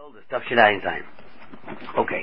the stuff should I sein. Okay.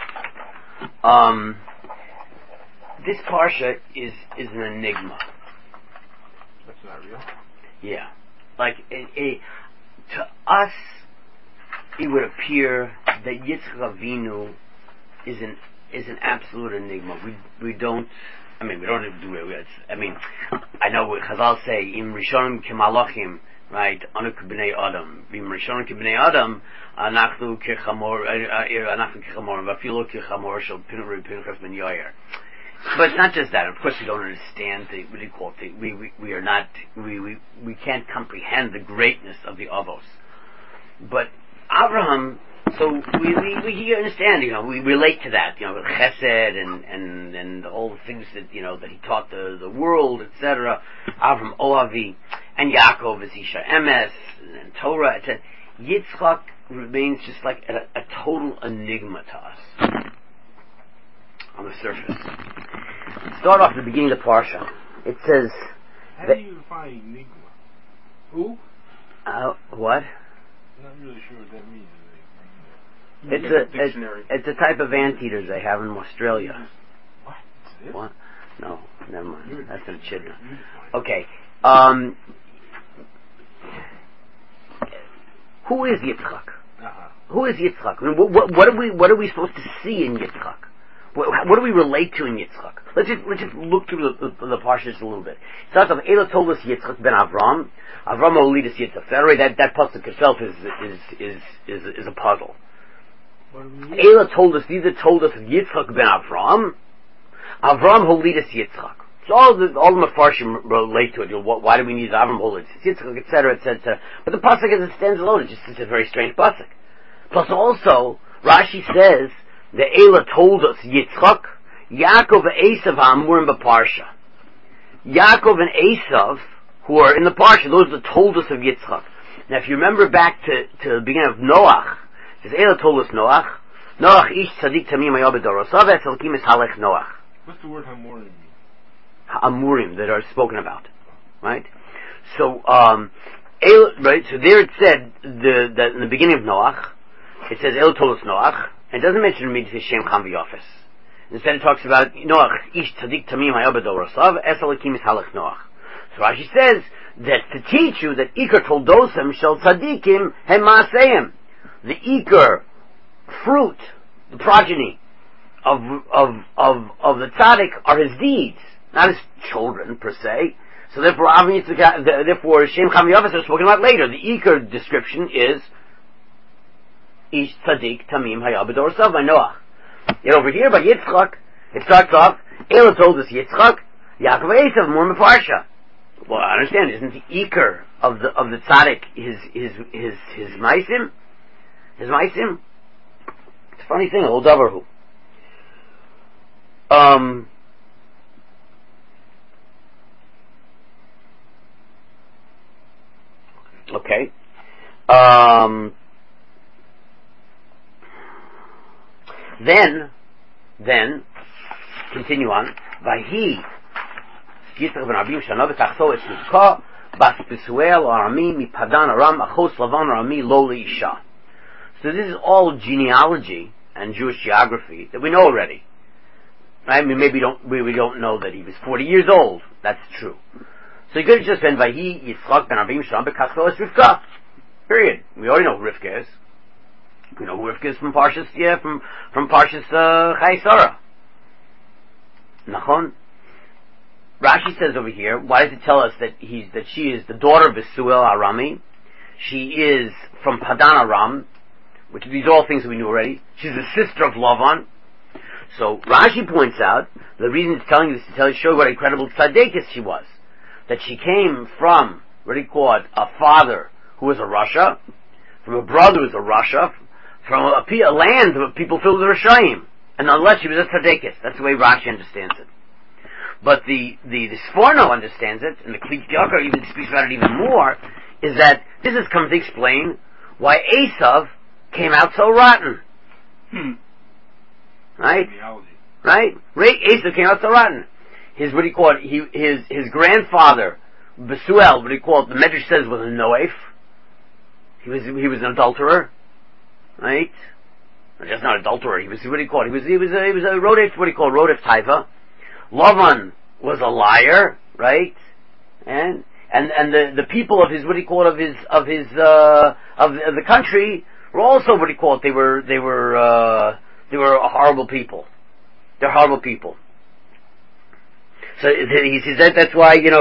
This parsha is an enigma. That's not real. Yeah. Like to us, it would appear that Yitzchak Avinu is an absolute enigma. We don't. I mean, we don't do it. I know Chazal say im rishonim kemalachim, right? Anuk b'nei Adam. Im rishonim k'bnei Adam, anachnu kechamor, vafilu kechamor shel Pinchas ben Yair. But it's not just that. Of course, we don't understand what do you call it? We are not. We can't comprehend the greatness of the Avos. But Abraham. So we understand, we relate to that, with Chesed and all the things that, that he taught the world, etc. Avram Oavi, and Yaakov is Isha Emes, and Torah, etc. Yitzchak remains just like a total enigma to us on the surface. Start off at the beginning of the Parsha. It says... How do you define enigma? Who? What? I'm not really sure what that means. It's a type of anteaters they have in Australia. What? What? No, never mind. That's an echidna. Okay. Who is Yitzchak? Who is Yitzchak? I mean, what are we supposed to see in Yitzchak? What do we relate to in Yitzchak? Let's just look through the parsha just a little bit. It starts off, Eila told us Yitzchak ben Avram. Avram Olidus Yitzchak. That pasuk itself is a puzzle. Eila told us, these are told us of Yitzchak ben Avram. Avram Holidus Yitzchak. So all the Mefarshim relate to it. Why do we need Avram Holidus Yitzchak, etc., etc. But the pasuk as it stands alone, it's a very strange pasuk. Plus also, Rashi says that Eila told us Yitzchak, Yaakov and Esav Hamurim b'Parsha. Yaakov and Esav, who are in the Parsha, those that told us of Yitzchak. Now, if you remember back to the beginning of Noach, because Eila told us Noach ish tzadik tamim hayah b'dorosav etzalkim es halech Noach. What's the word Hamurim mean? Hamurim, that are spoken about, right? So, right. So there it said that in the beginning of Noach, it says Eila told us Noach. It doesn't mention me to Shem Cham v'Yafes. Instead, it talks about Noach ish tzadik tamim hayah b'dorosav etzalkim es halech Noach. So Rashi says that to teach you that Iker toldosem shel tzadikim hem maaseim. The Iker fruit, the progeny of the tzaddik are his deeds, not his children per se. So therefore, Shem Cham v'Yafes are spoken about later. The Iker description is Ish Tzadik Tamim Hayah B'Dorosav by Noach. Yet over here by Yitzchak, it starts off, Eila told us Yitzchak, Yaakov Esav more Mefarsha. Well, I understand. Isn't the Iker of the tzaddik his maisim? His maisim? It's a funny thing. Old Davarhu. Okay. Then continue on. Vahi Yitzchak ben Abim Shana v'tachto es Rivka bas Besuel Arami mi Padan Aram achos Lavan Arami lo leisha. So this is all genealogy and Jewish geography that we know already. Right? We don't know that he was 40 years old. That's true. So you could have just been Vahi Yitzchak ben Abim Shana v'tachto es Rivka. Period. We already know who Rivka is. We know who Rivka is from Parshas Chai Sarah. Nachon. Rashi says over here, why does it tell us that she is the daughter of Besuel Arami? She is from Padan Aram, which these are all things that we knew already. She's the sister of Lavan. So Rashi points out the reason it's telling you is to show you what incredible tzaddikus she was. That she came from a father who was a Rasha, from a brother who was a Rasha, from a land of people filled with Rashayim. And nonetheless she was a tzaddikus. That's the way Rashi understands it. But the Sforno understands it, and the Kli Yakar even speaks about it even more, is that this has come to explain why Esav came out so rotten. Right? Right? Esav came out so rotten. His grandfather, Besuel, the Medrash says was a Noef. He was an adulterer. right? That's not adulterer. He was, what do you call it? He was a Rodef, what do you call Rodef Taiva. Lavan was a liar, right? And the people of his, what do you call it, of the country were also, what do you call it, they were horrible people. They're horrible people. So he says that's why, he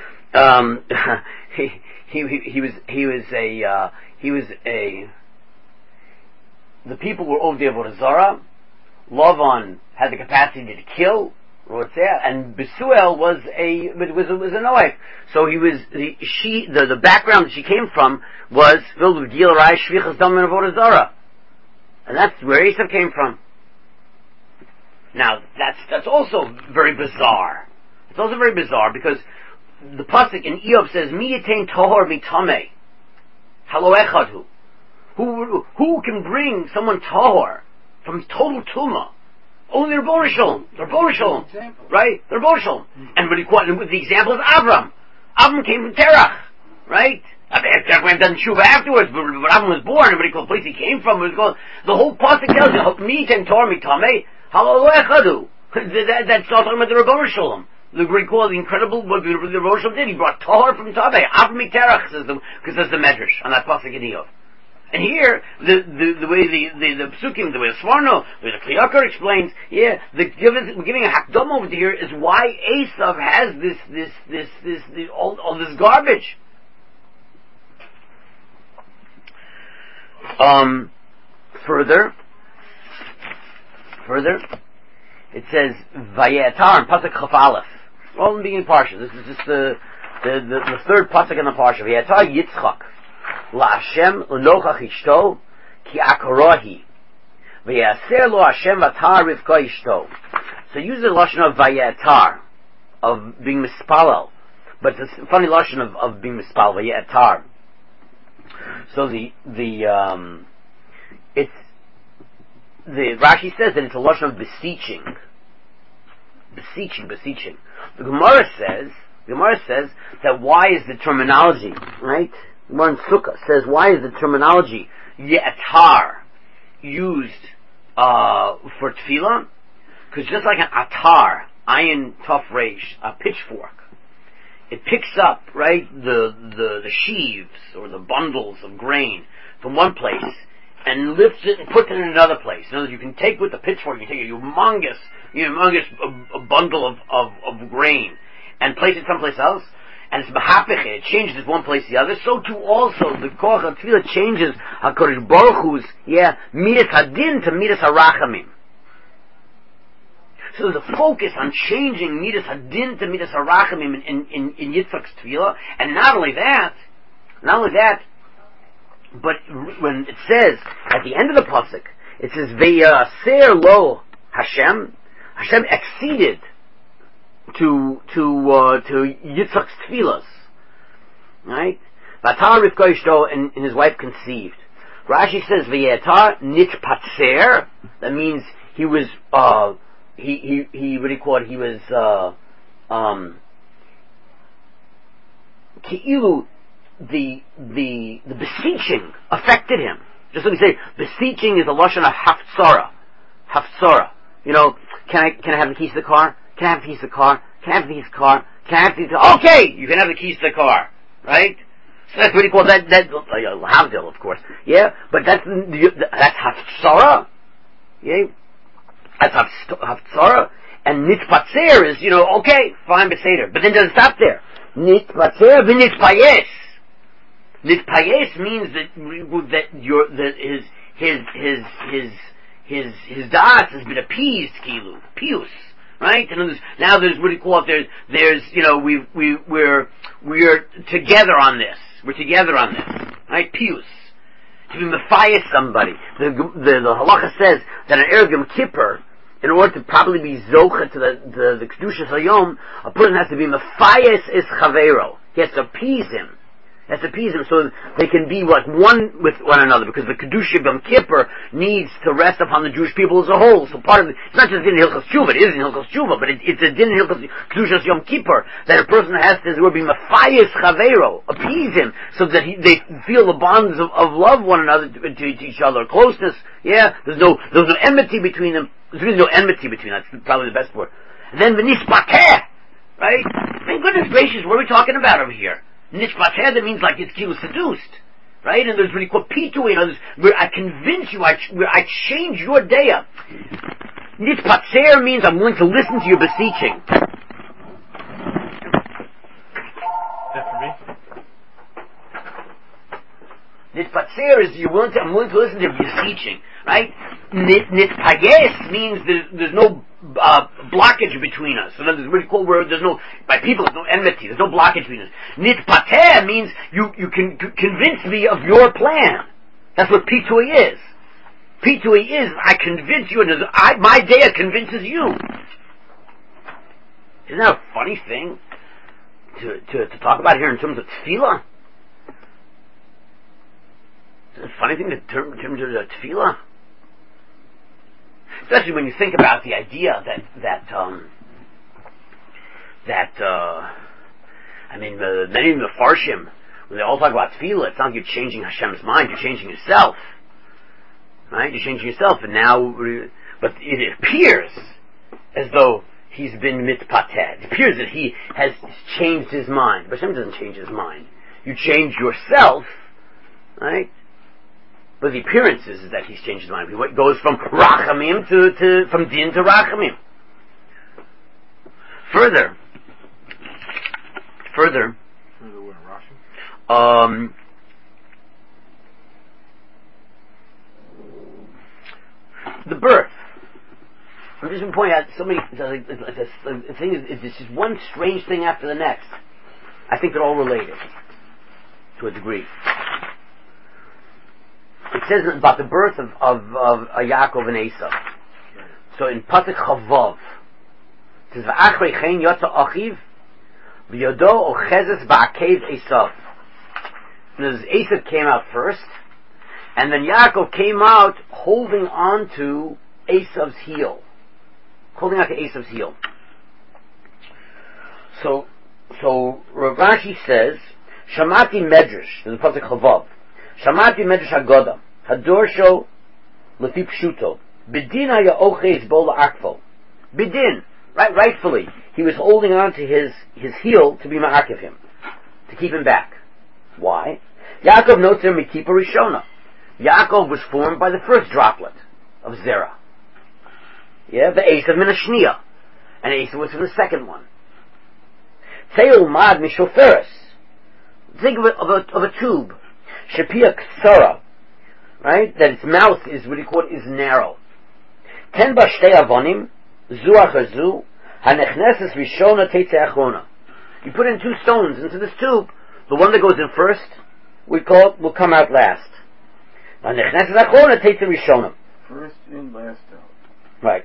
was a the people were over the Avodah Zarah. Lavan had the capacity to kill, and Besuel was a Noach. So the background that she came from was filled with Gil Rai Shvichas Dam and Avodah Zarah, and that's where Esav came from. Now that's also very bizarre. It's also very bizarre because the pasuk in Eob says, "Mi yitain tahor mitamei, halo echad hu." Who can bring someone tahor from total tuma? Only the Rebbeinu Shalom. The Rebbeinu Shalom, right? The Rebbeinu Shalom. And the example is Avram. Avram came from Terach, right? Abraham done tshuva afterwards, but when Avram was born, everybody called the place he came from was called. The whole pasuk tells you, "Mi yitain tahor mitamei, halo echad hu." That's all talking about the Rebbeinu Shalom. The recall the incredible what the Rebbeinu Shalom did. He brought tahor from Tamei. Avram Terach says because that's the medrash on that pasuk in Eob. And here, the way the psukim, the way the Sforno, the way the Kli Yakar explains, we're giving a hakdom over here is why Esav has this all this garbage. Further, it says Vayetar in pasuk Chaf Aleph. Well, in the beginning parsha. This is just the third pasuk in the parsha. Vayetar Yitzchak. LaHashem l'nochach ishto ki akorohi v'yaser lo Hashem vatar Rivka ishto. So use the lashon of vayetar, of being mispalel, but it's a funny lashon of being mispalel, vayetar. So the Rashi says that it's a lashon of beseeching. The Gemara says that why is the terminology, right? Gemara in Sukkah says, why is the terminology ye'atar used for tefillah? Because just like an atar, ayin taf reish, a pitchfork, it picks up, right, the sheaves or the bundles of grain from one place and lifts it and puts it in another place. In other words, you can take with the pitchfork, you can take a humongous bundle of grain and place it someplace else. And it's mahapich, it changes it one place to the other. So too also the koach of tefillah changes HaKadosh Baruch Hu's midas hadin to midas harachamim. So there's a focus on changing midas hadin to midas harachamim in Yitzchak's tefillah, and not only that, but when it says at the end of the pasuk, it says ve'yaser lo Hashem exceeded to Yitzchak's tefillas, right? Vatar Rivka ishto, and his wife conceived. Rashi says v'yetar nitpatzer. That means he was he what do you call it? He was ki'ilu the beseeching affected him. Just let me say, beseeching is a lashon of haftzara. You know, can I have the keys to the car? Can I have the keys to the car? Can I have the keys to the car? Can I have the keys to the car? Okay, you can have the keys to the car, right? So that's what you call that Havdil, of course. Yeah, but that's haftzara. Yeah, that's haftzara. And nitpatzer is, okay, fine, beseder. But then it doesn't stop there. Nitpatzer v'nitpayes. Nitpayes means his das has been appeased, kilu, pius, right? And now there's what do you call it? There's we're together on this. We're together on this, right? Pius, to be mephias somebody. The halacha says that an Erev Yom Kippur, in order to properly be zocha to the kedushas hayom, a person has to be mephias is chavero. He has to appease him. Has to appease him so they can be like one with one another, because the Kedusha of Yom Kippur needs to rest upon the Jewish people as a whole. So part of it, it's not just Din Hilchos Tshuva, it is in Hilchos Tshuva, but it's a Din Hilchos Kedusha Yom Kippur, that a person has to be Mafayis Chaveiro, appease him, so that they feel the bonds of love one another to each other, closeness. Yeah, there's no enmity between them. There's really no enmity between them. That's probably the best word. And then V'nispateh, right? Thank goodness gracious, what are we talking about over here? Nishpateh, that means like it's seduced, right? And there's what you call pitui, where I convince you, where I change your daya. Nishpateh means I'm willing to listen to your beseeching. That for me? Nishpateh is I'm willing to listen to your beseeching, right? Nishpayes means there's no blockage between us. So there's really cool where there's no, by people, there's no enmity, there's no blockage between us. Nitpateh means you can convince me of your plan. That's what pitui is. Pitui is, I convince you, and my daya convinces you. Isn't that a funny thing to talk about here in terms of tefillah? Isn't it a funny thing in terms of tefillah? Especially when you think about the idea many of the Farshim, when they all talk about tefillah, it's not like you're changing Hashem's mind, you're changing yourself. Right? You're changing yourself, and now, but it appears as though he's been mitpateh. It appears that he has changed his mind. But Hashem doesn't change his mind. You change yourself, right? But the appearance is that he's changed his mind. He goes from rachamim from din to rachamim. Further, What, Rashi? The birth. I'm just going to point out so many. The thing is, it's just one strange thing after the next. I think they're all related to a degree. It says about the birth of Yaakov and Esav. So in Pasuk Chavav, it says V'achrei chen yotza achiv v'yodo ochezes ba'akev Esav. And Esav came out first, and then Yaakov came out holding on to Esav's heel. Holding on to Esav's heel. So Rav Rashi says, Shamati Medrash, in the Pasuk Chavav, Shamati Medrash Hagoda, Hadorsho Lefi Pshuto, Bidin haya ochez bo la'akvo. Bidin, rightfully, he was holding on to his heel to be ma'akiv him, to keep him back. Why? Yaakov notzer mikipa rishona. Yaakov was formed by the first droplet of Zerah. Yeah, the Esav min hashniya, and Esav was from the second one. Teil mad mishoferes. Think of a tube. Shapia ksara, right? That its mouth is what he called is narrow. Ten ba shtei avonim, zu achar zu, hanechneses rishona teitze achrona. You put in two stones into this tube. The one that goes in first, we call it, will come out last. Hanechneses achrona teitze rishona. First in, last out. Right.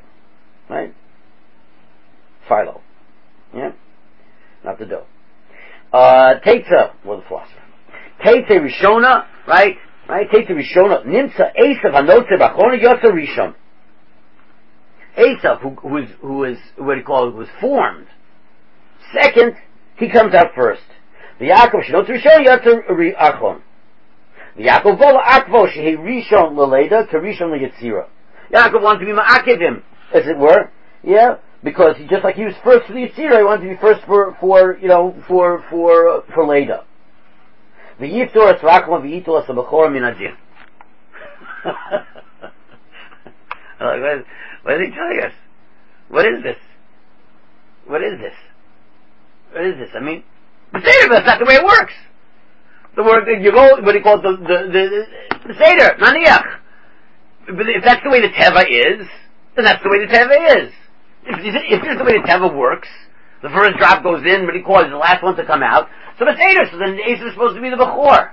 Philo. Yeah? Not the dough. Teitze, well, the philosopher. Teitze Rishona, right? Teitze Rishona, Nimtza Esav Hanotze Bachona Yotza Rishon. Esav, who is what do you call it, was formed. Second, he comes out first. The Yaakov Shnotze Rishon Yotza Achon. The Yaakov Vola Akvo Shehi Rishon Leleda to Rishon Leyetzira. Yaakov wanted to be Ma'akiv him, as it were. Yeah? Because he, just like he was first for the Yetzirah, he wanted to be first for Leda. The Yiftor es Rakma v'Yitol es Abachor min Adin. What is he telling us? What is this? I mean, the Seder, that's not the way it works. The word you go, what he calls the Seder, Naniach. But if that's the way the Teva is, then that's the way the Teva is. If this is the way the Teva works, the first drop goes in, but he calls the last one to come out. So the Seder, so then Esav is supposed to be the Bechor.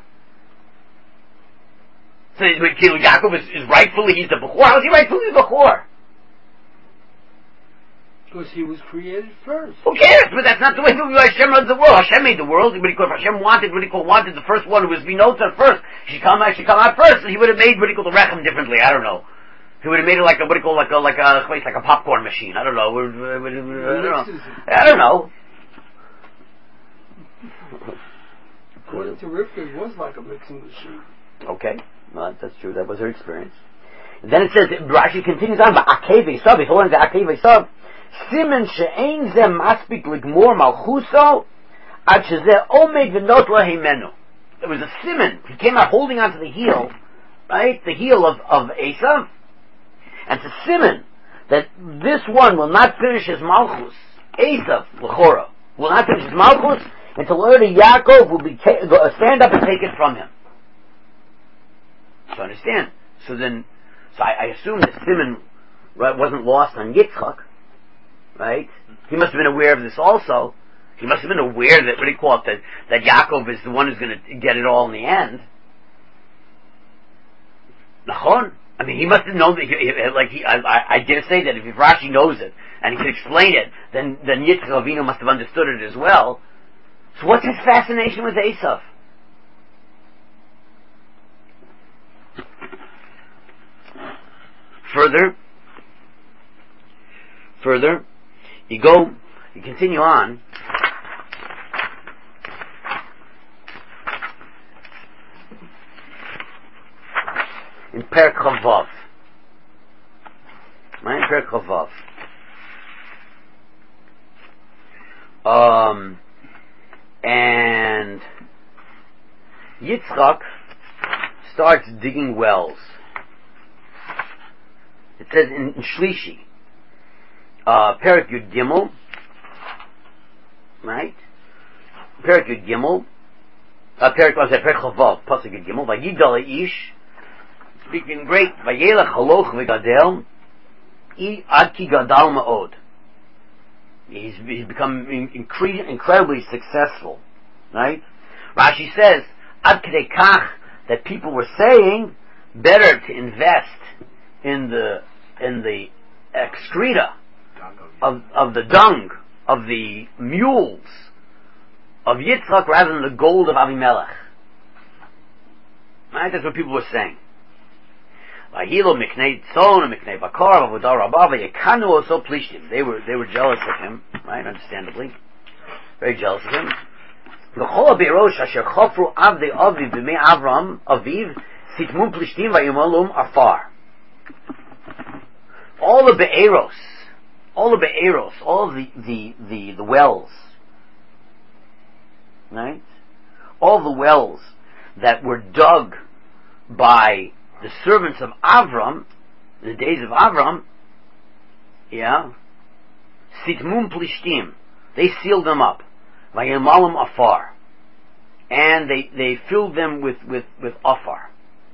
So Yaakov is rightfully, he's the Bechor. How is he rightfully the Bechor? Because he was created first. Who cares? But that's not the way Hashem runs the world. Hashem made the world. If Hashem wanted, the first one who was Vinota first, she come out first, and he would have made the Rechem differently. I don't know. He would have made it like a popcorn machine. I don't know. I don't know. According to Rivka, it was like a mixing machine. Okay, well, that's true. That was her experience. And then it says, Rashi continues on, Akei V'Esav, he's holding to Akei V'Esav, Simen she'ein zeh maspik ligmor malchuso, ad shezeh omed v'not lo heimenu. It was a simen. He came out holding onto the heel, right? The heel of Esav. And it's a simen that this one will not finish his malchus. Esav, l'chora, will not finish his malchus until early Yaakov will stand up and take it from him. So understand. So I assume that Simeon, right, wasn't lost on Yitzchak, right? He must have been aware of this also. He must have been aware that, that Yaakov is the one who's going to get it all in the end. Nachon? I mean, he must have known that, I dare say that if Rashi knows it, and he could explain it, then Yitzchak Avinu must have understood it as well. So what's his fascination with Esav? Further, you continue on. In Perek Chavav. Right? In Perek Chavav. And Yitzchak starts digging wells. It says in Shlishi, Perek Yud Gimel, right? Perek Yud Gimel, Perek Chavav, Pasuk Yud Gimel, Vayigdal Ish, speaking great, Vayelech Haloch V'Gadel, Ad Ki Gadal Ma'od. He's become incredibly successful, right? Rashi says, Ad Kedei Kach, that people were saying, better to invest in the excreta of the dung of the mules of Yitzchak rather than the gold of Avimelech. Right? That's what people were saying. They were jealous of him, right? Understandably, very jealous of him. All the be'eros, all the wells, right? All the wells that were dug by the servants of Avram, in the days of Avram, Sitmum Plishtim, they sealed them up, Vayemalim Afar, and they filled them with Afar.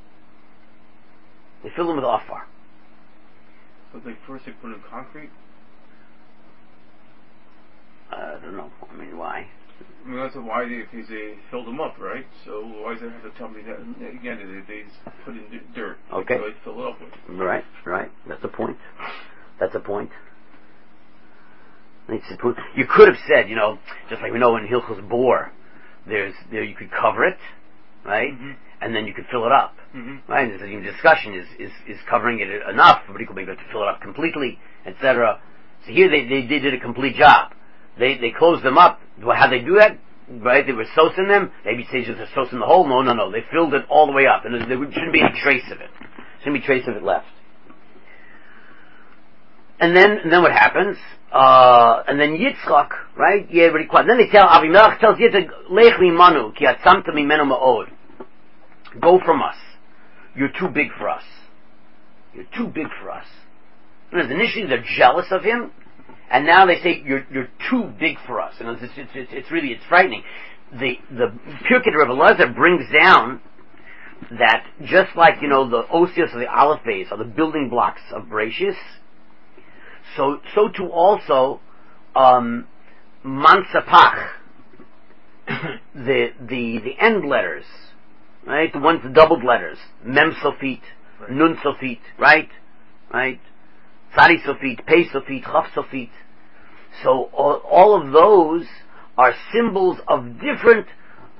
They filled them with Afar. But first they put in concrete? I don't know. I mean, why? I mean, that's why they filled them up, right? So why does it have to tell me that again? They just put in dirt. Okay. So they fill it up with. Right. That's the point. You could have said, just like we know in Hilchos Bor, there you could cover it, right, and then you could fill it up, right. And the discussion is covering it enough for people to fill it up completely, etc. So here they did a complete job. They closed them up. How they do that? Right? They were sousing them. Maybe say just sousing the hole. No. They filled it all the way up, and there shouldn't be any trace of it. Shouldn't be trace of it left. And then what happens? And then Yitzchak, right? Yeah, very quiet. Then they tell Avimelech tells Yitzchak, Lech mimanu ki atzamta mimenu ma'od. Go from us. You're too big for us. And initially they're jealous of him. And now they say you're too big for us, and it's frightening. The Pirkei Rebbe Elazar brings down that just like the osios of the Aleph Beis are the building blocks of Bereishis, so too also Mansapach, the end letters, right? The ones the doubled letters, Mem Sofit, Nun Sofit, right? Tzadi Sofit, Pei Sofit, Chaf Sofit, So all of those are symbols of different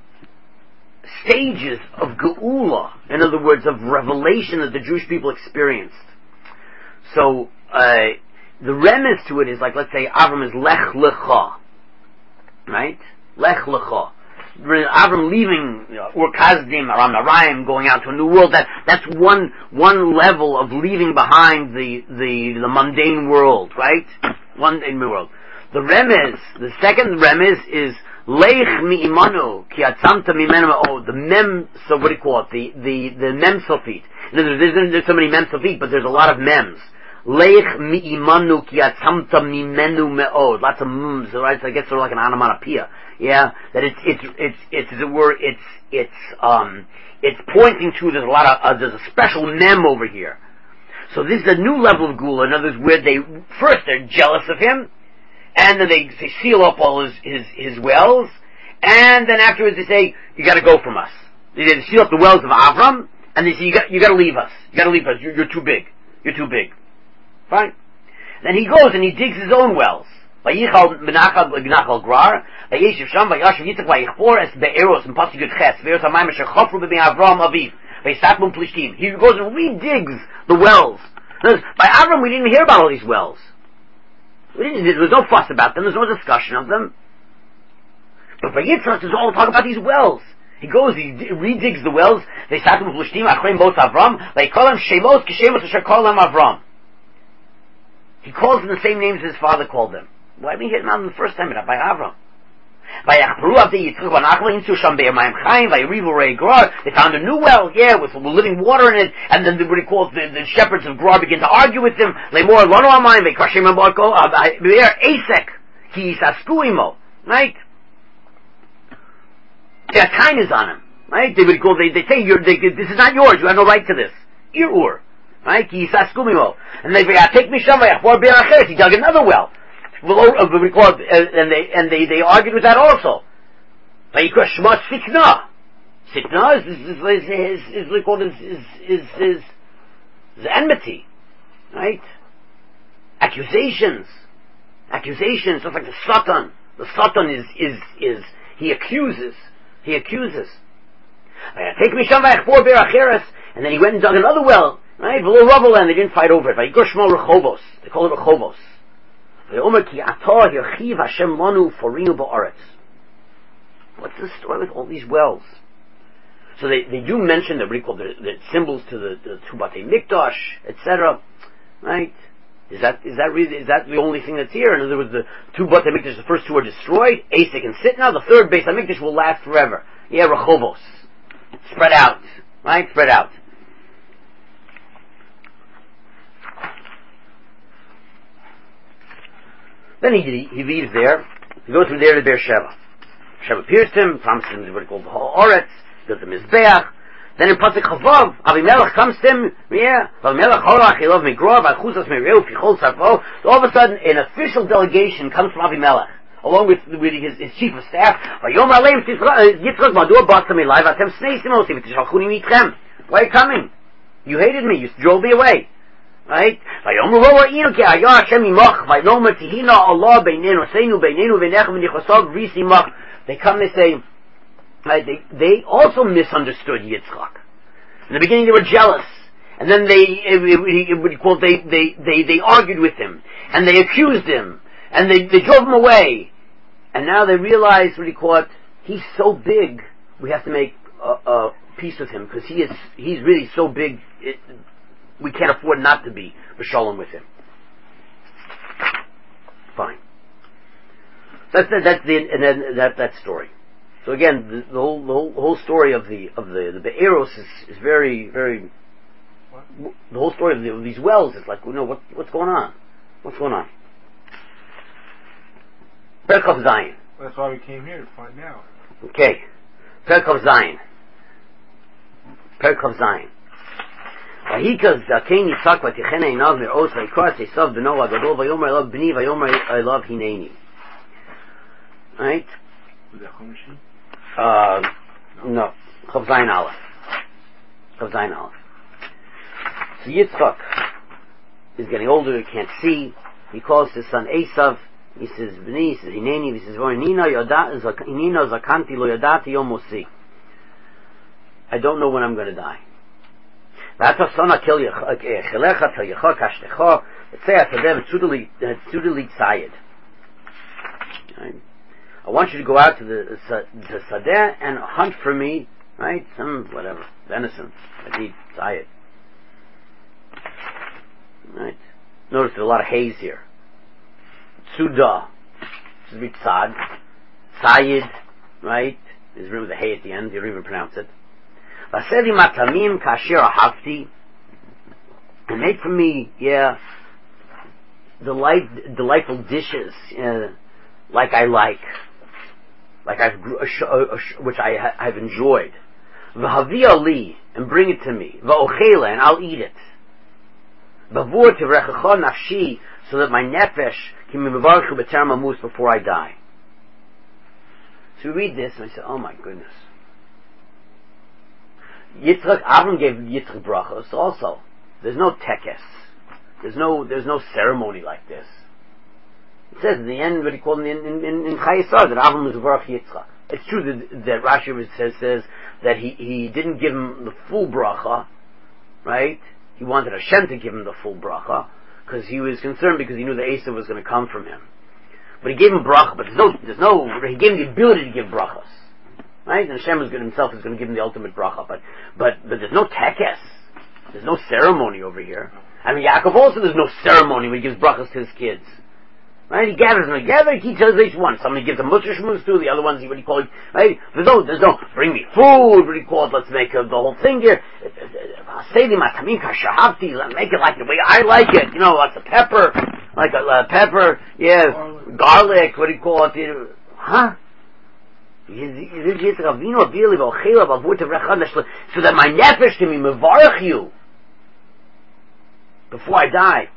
stages of Geula, in other words, of revelation that the Jewish people experienced. So, the remez to it is like, let's say, Avram is Lech Lecha, right? Lech Lecha. Avram leaving Ur Kasdim, Aram Naraim, going out to a new world. That's one level of leaving behind the mundane world, right? One in the world. The second remez is Leich mi'imanu ki atzamta mimenu ma'od. The mem, so what do you call it? The mem sofit. There's so many mem sofit, but there's a lot of mems. Leich mi'imanu ki atzamta mimenu me'od. Lots of mums, right? So I guess sort of like an onomatopoeia. Yeah, that it's pointing to there's a lot of there's a special mem over here. So this is a new level of Gula. In other words, where they're jealous of him, and then they seal up all his wells, and then afterwards they say, you got to go from us. They seal up the wells of Avram, and they say, you got to leave us. You got to leave us. You're too big. You're too big. Fine. Then he goes and he digs his own wells. Vayichal Menachal Gnachal Grar, Vayeshiv Sham, Vayashiv Yitzchak, Vayichpor, Es Be'eros, and Pasuk Yud Ches, Ve'eros HaMayim Asher Chofru B'Bnei Avram Aviv, Vayisatmum Plishtim. He goes and redigs the wells. By Avram we didn't hear about all these wells. There was no fuss about them, there's no discussion of them. But by Yitzchak there's all talk about these wells. He goes, he redigs the wells, Vayisatmum Plishtim, Achreim Bos Avram, Vayikolam Shemos, Kishemos Asher Kolam Avram. He calls them the same names his father called them. Why didn't he hit him out the first time by Avram? They found a new well, with living water in it, and then what he calls the shepherds of Gerar begin to argue with him. Right? Their time is on him. Right? They say this is not yours, you have no right to this. Irur. Right? And they take me he dug another well. And they argued with that also. Shema Sikna. Sikna is enmity, right? Accusations. Just like the Satan. The Satan is he accuses. Take me and then he went and dug another well, right? Below rubble, and they didn't fight over it. They call it Rechovos. What's the story with all these wells? So they do mention what we call the symbols to the two Batei Mikdash, etc. Right? Is that the only thing that's here? In other words, the two Batei Mikdash, the first two are destroyed, Asik and Sitna. The third Beis HaMikdash will last forever. Rechovos, spread out, right? Spread out. Then he leaves there. He goes from there to Beersheba. Hashem appears to him, promises him what he calls the whole Oretz, builds the Mizbeach. Then in Pasuk Chavav, Avimelech comes to him, Avimelech Horach, he loves me, Grov, Achuzas Mereu, Fichol Sarfo. So all of a sudden, an official delegation comes from Avimelech, along with his chief of staff. Vayom Aleim Yitzchak Madur Basam Elai, Vatem Snei Simos, V'tishalchuni Mitchem. Why are you coming? You hated me, you drove me away. Right? They come, they say, they also misunderstood Yitzchak. In the beginning they were jealous, and then they argued with him, and they accused him, and they drove him away, and now they realize he's so big, we have to make a peace with him, because he's really so big, we can't afford not to be b'shalom with him. Fine. That's that story. So again, the whole story of the Be'eros is very, very. What? The whole story of these wells is like, what's going on? What's going on? Perkov Zion. That's why we came here, to find out. Okay. Perkov Zion. Vahikaz Zaken Yitzchak Vatichene Einav Mir'os Vayikras Esav B'no Agadol Vayomer Elav B'ni Vayomer Elav Hineni. Right? Was that Chumashi? No. Chav Zayin Aleph. So Yitzchak is getting older, he can't see. He calls his son Esav, He says, B'ni, he says, Hineni, he says, Hinino zakanti lo yadati yom mosi. I don't know when I'm going to die. V'ata sona kel yechelecha tel yecha kashtecha etzeh atadeh v'tzudeli tzayed. I want you to go out to the sadeh and hunt for me, right? Some, whatever, venison. I eat tzayed. Right? Notice there's a lot of haze here. Tzudah. This is tzad. Tzayed, right? There's room with a hay at the end. You don't even pronounce it. Vaseli matamim kasher hafti. And make for me, delightful dishes, like I like which I've enjoyed. V'havia li, and bring it to me. V'ochela, and I'll eat it. Bavur tivrechacha nafshi, so that my nefesh can be mevarchu b'terem amus before I die. So we read this, and I say, oh my goodness. Avram gave Yitzchak brachos also. There's no tekes. There's no ceremony like this. It says in the end, what he called in Chayesar, that Avram was Varach Yitzchak. It's true that Rashi says that he didn't give him the full bracha, right? He wanted Hashem to give him the full bracha, because he was concerned because he knew the Esav was going to come from him. But he gave him bracha, but he gave him the ability to give brachas. Right? And Hashem himself is going to give him the ultimate bracha. But there's no tekes. There's no ceremony over here. I mean, Yaakov also, there's no ceremony when he gives brachas to his kids. Right? He gathers them together, he tells each one. Somebody gives a mutter shmuz to, the other ones, what do you call it? Right? There's no, bring me food, what do you call it? Let's make the whole thing here. Say the matamin kashahabti, make it like the way I like it. You know, lots of pepper, like a pepper, garlic, what do you call it? Huh? So that my nefesh can be mevarach you before I die.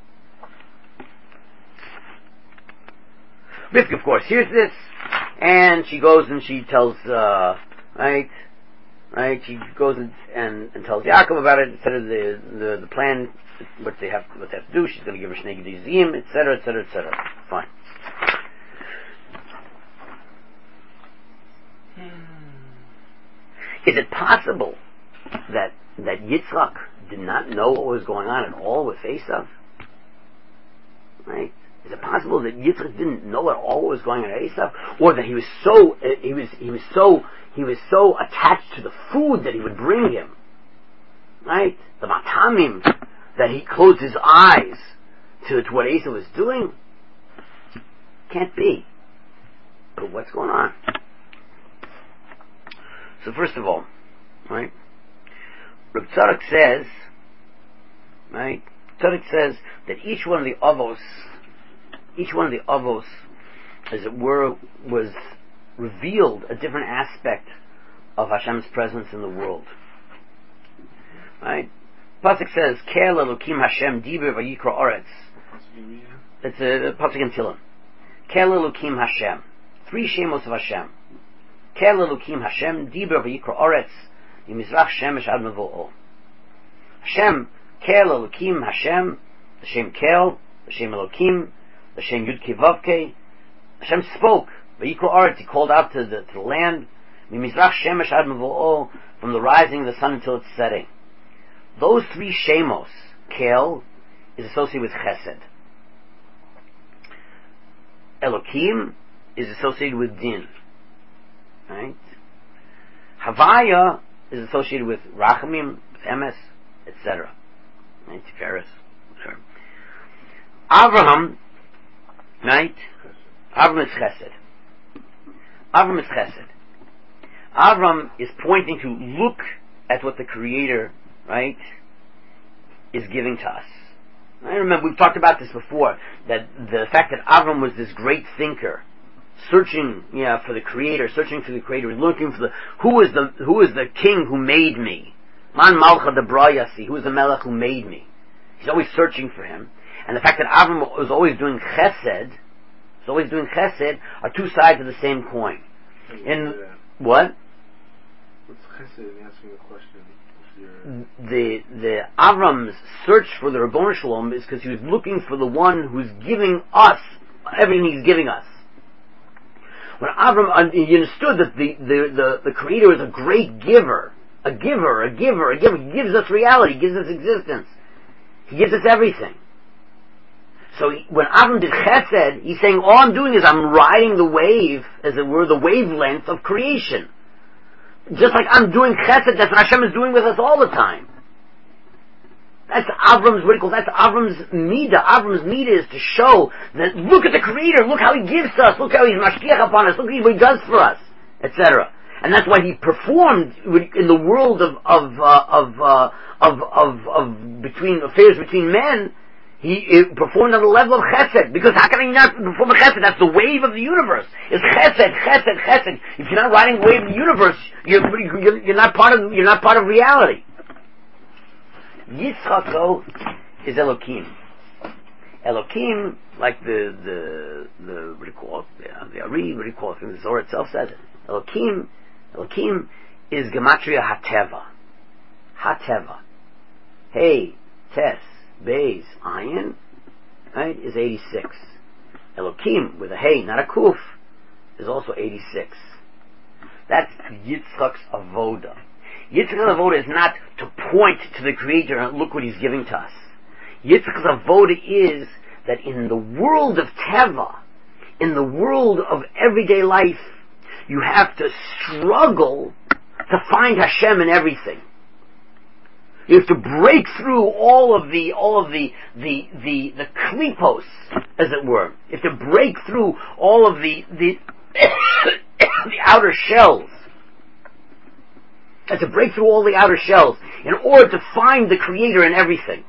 Rivka, of course, hears this, and she goes and she tells, right, she goes and tells Yaakov about it, instead of the plan, what they have to do. She's going to give her shnei gedizim, etc., etc., etc. Fine. Is it possible that Yitzchak did not know what was going on at all with Esav? Right? Is it possible that Yitzchak didn't know at all what was going on at Esav, or that he was so attached to the food that he would bring him, right? The matamim, that he closed his eyes to what Esav was doing? Can't be. But what's going on? So first of all, right, Reb Tzadok says, right, Tzadok says that each one of the avos, as it were, was revealed a different aspect of Hashem's presence in the world. Right? Pasuk says, Kel Elokim Hashem Diber Vayikra Oretz. It's a Pasuk in Tehillim. Kel Elokim Hashem. 3 shemos of Hashem. Kel Elokim Hashem Diber Vayikra Oretz Yimizrach Shemesh Ad Mevo'o. Hashem, Kel Elokim Hashem, the Shem Kel, the Shem Elokim, the Shem Yud Kevavke. Hashem spoke. Vayikra Oretz, he called out to the land. Mimizrach Shemesh Ad Mevo'o, from the rising of the sun until its setting. Those 3 shemos, Kel, is associated with Chesed. Elokim is associated with Din. Right? Havaya is associated with Rachamim, with Emes, etc. Right? Tiferes, sure. Avraham, right? Avram is Chesed. Avram is pointing to look at what the Creator, right, is giving to us. I remember we've talked about this before, that the fact that Avram was this great thinker, searching for the Creator, looking for who is the King who made me? Man Malcha de Brayasi, who is the Melech who made me? He's always searching for him. And the fact that Avram was always doing Chesed, are 2 sides of the same coin. In what? What's Chesed in asking the question? The Avram's search for the Ribono Shel Olam is because he was looking for the one who's giving us everything He's giving us. When Avram, he understood that the Creator is a great giver. A giver. He gives us reality, He gives us existence. He gives us everything. So when Avram did chesed, he's saying, all I'm doing is I'm riding the wave, as it were, the wavelength of creation. Just like I'm doing chesed, that's what Hashem is doing with us all the time. That's Avram's vertical. That's Avram's midah. Avram's midah is to show that look at the Creator, look how He gives us, look how He's mashkiach upon us, look what He does for us, etc. And that's why He performed in the world of between affairs between men. He performed on the level of chesed, because how can He not perform a chesed? That's the wave of the universe. It's chesed. If you're not riding the wave of the universe, you're not part of reality. Yitzchak, though, is Elokim. Elokim, like the what do you call it? The Ari, what do you call it? The Zohar itself says it. Elokim is Gematria Hateva. Hey, Tes, Beis, Ayin, right, is 86. Elokim, with a Hey, not a Kuf, is also 86. That's Yitzchak's Avoda. Yitzchak's Avoda is not to point to the Creator and look what He's giving to us. Yitzchak's Avoda is that in the world of Teva, in the world of everyday life, you have to struggle to find Hashem in everything. You have to break through all of the klipos, as it were. You have to break through all of the the outer shells. You have to break through all the outer shells in order to find the Creator in everything.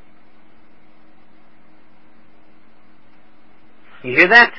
You hear that?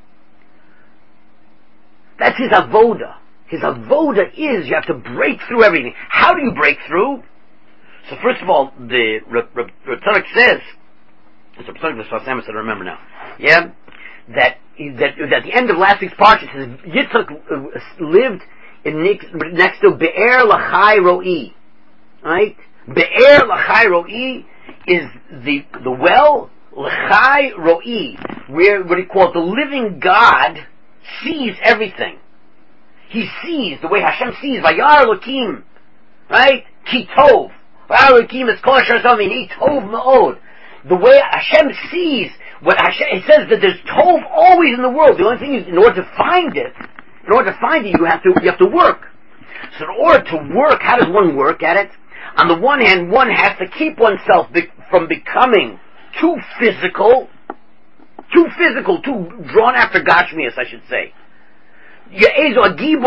That's his avoda. His avoda is you have to break through everything. How do you break through? So first of all, the Tzadok says, it's a Tzadok of Sfas Emes, I don't remember now. Yeah, that at the end of last week's parsha, it says Yitzchak lived next to Be'er Lachai Ro'i. Right? Be'er Lachai Ro'i is the well Lachai Ro'i, where what he called the living God sees everything. He sees the way Hashem sees. Vayar Elokim, right? Ki Tov. Vayar Elokim is kol asher aseh v'hinei tov me'od. The way Hashem sees, what Hashem, it says that there's Tov always in the world. The only thing is, in order to find it, you have to work. So in order to work, how does one work at it? On the one hand, one has to keep oneself from becoming too physical, too drawn after Gashmias, I should say. In order to be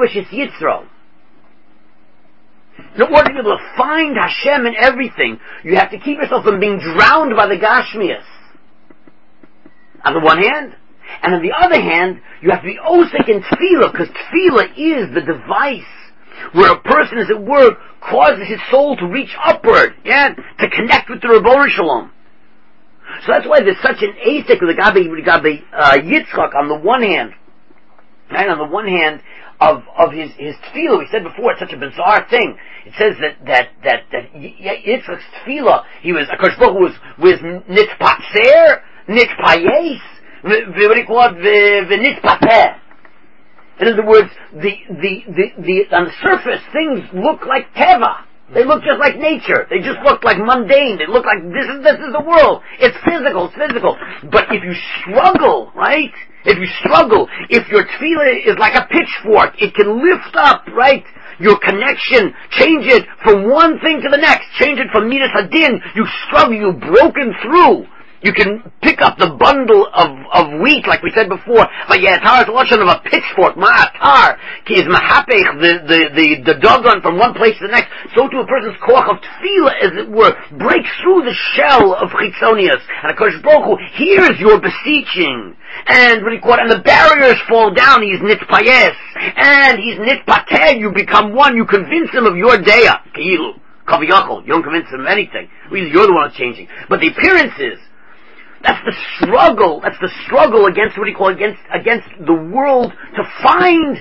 able to find Hashem in everything, you have to keep yourself from being drowned by the Gashmias. On the one hand. And on the other hand, you have to be osek in tefillah, because tefillah is the device where a person, as it were, causes his soul to reach upward, to connect with the Ribono Shel Olam. So that's why there's such an asik with the Gabi Yitzchak on the one hand, right? On the one hand of his tefillah. We said before, it's such a bizarre thing. It says that Yitzchak's tefillah, he was Akash Baruch Hu was nitpatzer, nitpayes, what do you call it? V'nitpateh. In other words, on the surface, things look like teva. They look just like nature. They just look like mundane. They look like this is the world. It's physical. But if you struggle, right? If your tefillah is like a pitchfork, it can lift up, right? Your connection, change it from one thing to the next. Change it from midas hadin. You struggle, you've broken through. You can pick up the bundle of wheat, like we said before. But yatar is a lashon of a pitchfork. Ma'atar ki is mahapech the dogon from one place to the next. So to a person's koach of tefillah, as it were, breaks through the shell of chitzonius. And HaKadosh Baruch Hu hears your beseeching, and and the barriers fall down. He's nitpayes, and he's nitpateh. You become one. You convince him of your deya. Keilu kaviyachol. You don't convince him of anything. You're the one that's changing. But the appearances. That's the struggle against against the world to find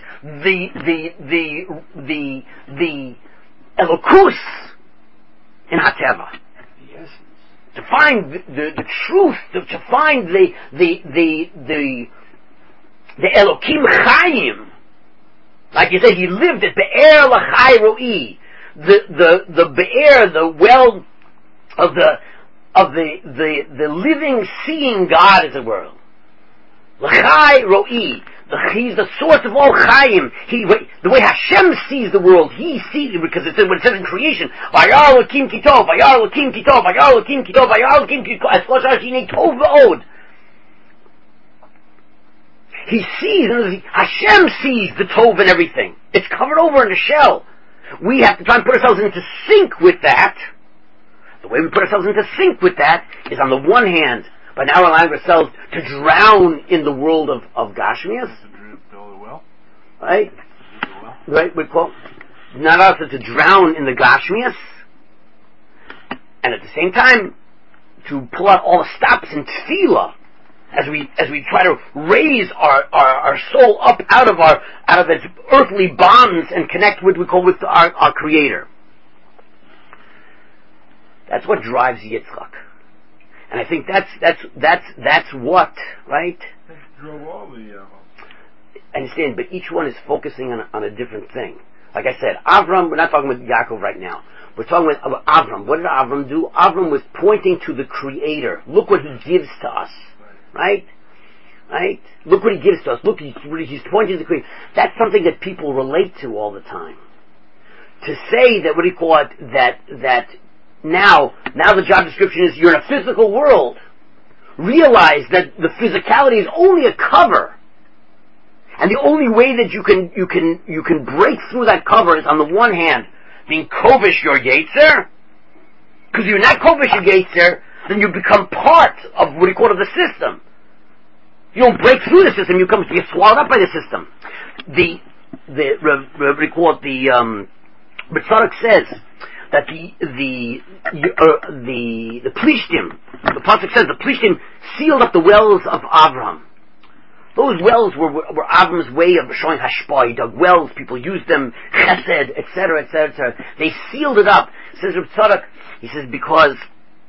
the elokus in Hateva. Yes. To find find the truth, to find the Elokim Chaim. Like you said, he lived at Be'er L'chai Ro'i, the Be'er, the well of the living, seeing God, as it were. L'chai Ro'i. He's the source of all Chaim. The way Hashem sees the world, he sees it, because it's what it says in creation. Vayar Elokim ki tov, Vayar Elokim ki tov, Vayar Elokim ki tov, Vayar Elokim ki tov, tov v'od. He sees, Hashem sees the tov and everything. It's covered over in the shell. We have to try and put ourselves into sync with that. The way we put ourselves into sync with that is, on the one hand, by now allowing ourselves to drown in the world of Gashmias. Right? Right, we call not us to drown in the Gashmias, and at the same time to pull out all the stops in tefillah as we try to raise our soul up out of its earthly bonds and connect with our Creator. That's what drives Yitzchak. And I think that's what, right? Drove all the. I understand, but each one is focusing on a different thing. Like I said, Avram, we're not talking with Yaakov right now. We're talking about Avram. What did Avram do? Avram was pointing to the Creator. Look what he gives to us. Right? Right? Look what he gives to us. Look, he's pointing to the Creator. That's something that people relate to all the time. To say that, what do you call it, that now the job description is you're in a physical world. Realize that the physicality is only a cover. And the only way that you can break through that cover is, on the one hand, being kovish your yetzer. Because if you're not kovish your yetzer, then you become part of what you call the system. You don't break through the system, you get swallowed up by the system. The Tzadok says that the Plishtim, the pasuk says, the Plishtim sealed up the wells of Avraham. Those wells were Avram's way of showing hashpah. He dug wells, people used them, chesed, etc., etc., etc. They sealed it up. Says Reb Tzadok, he says, because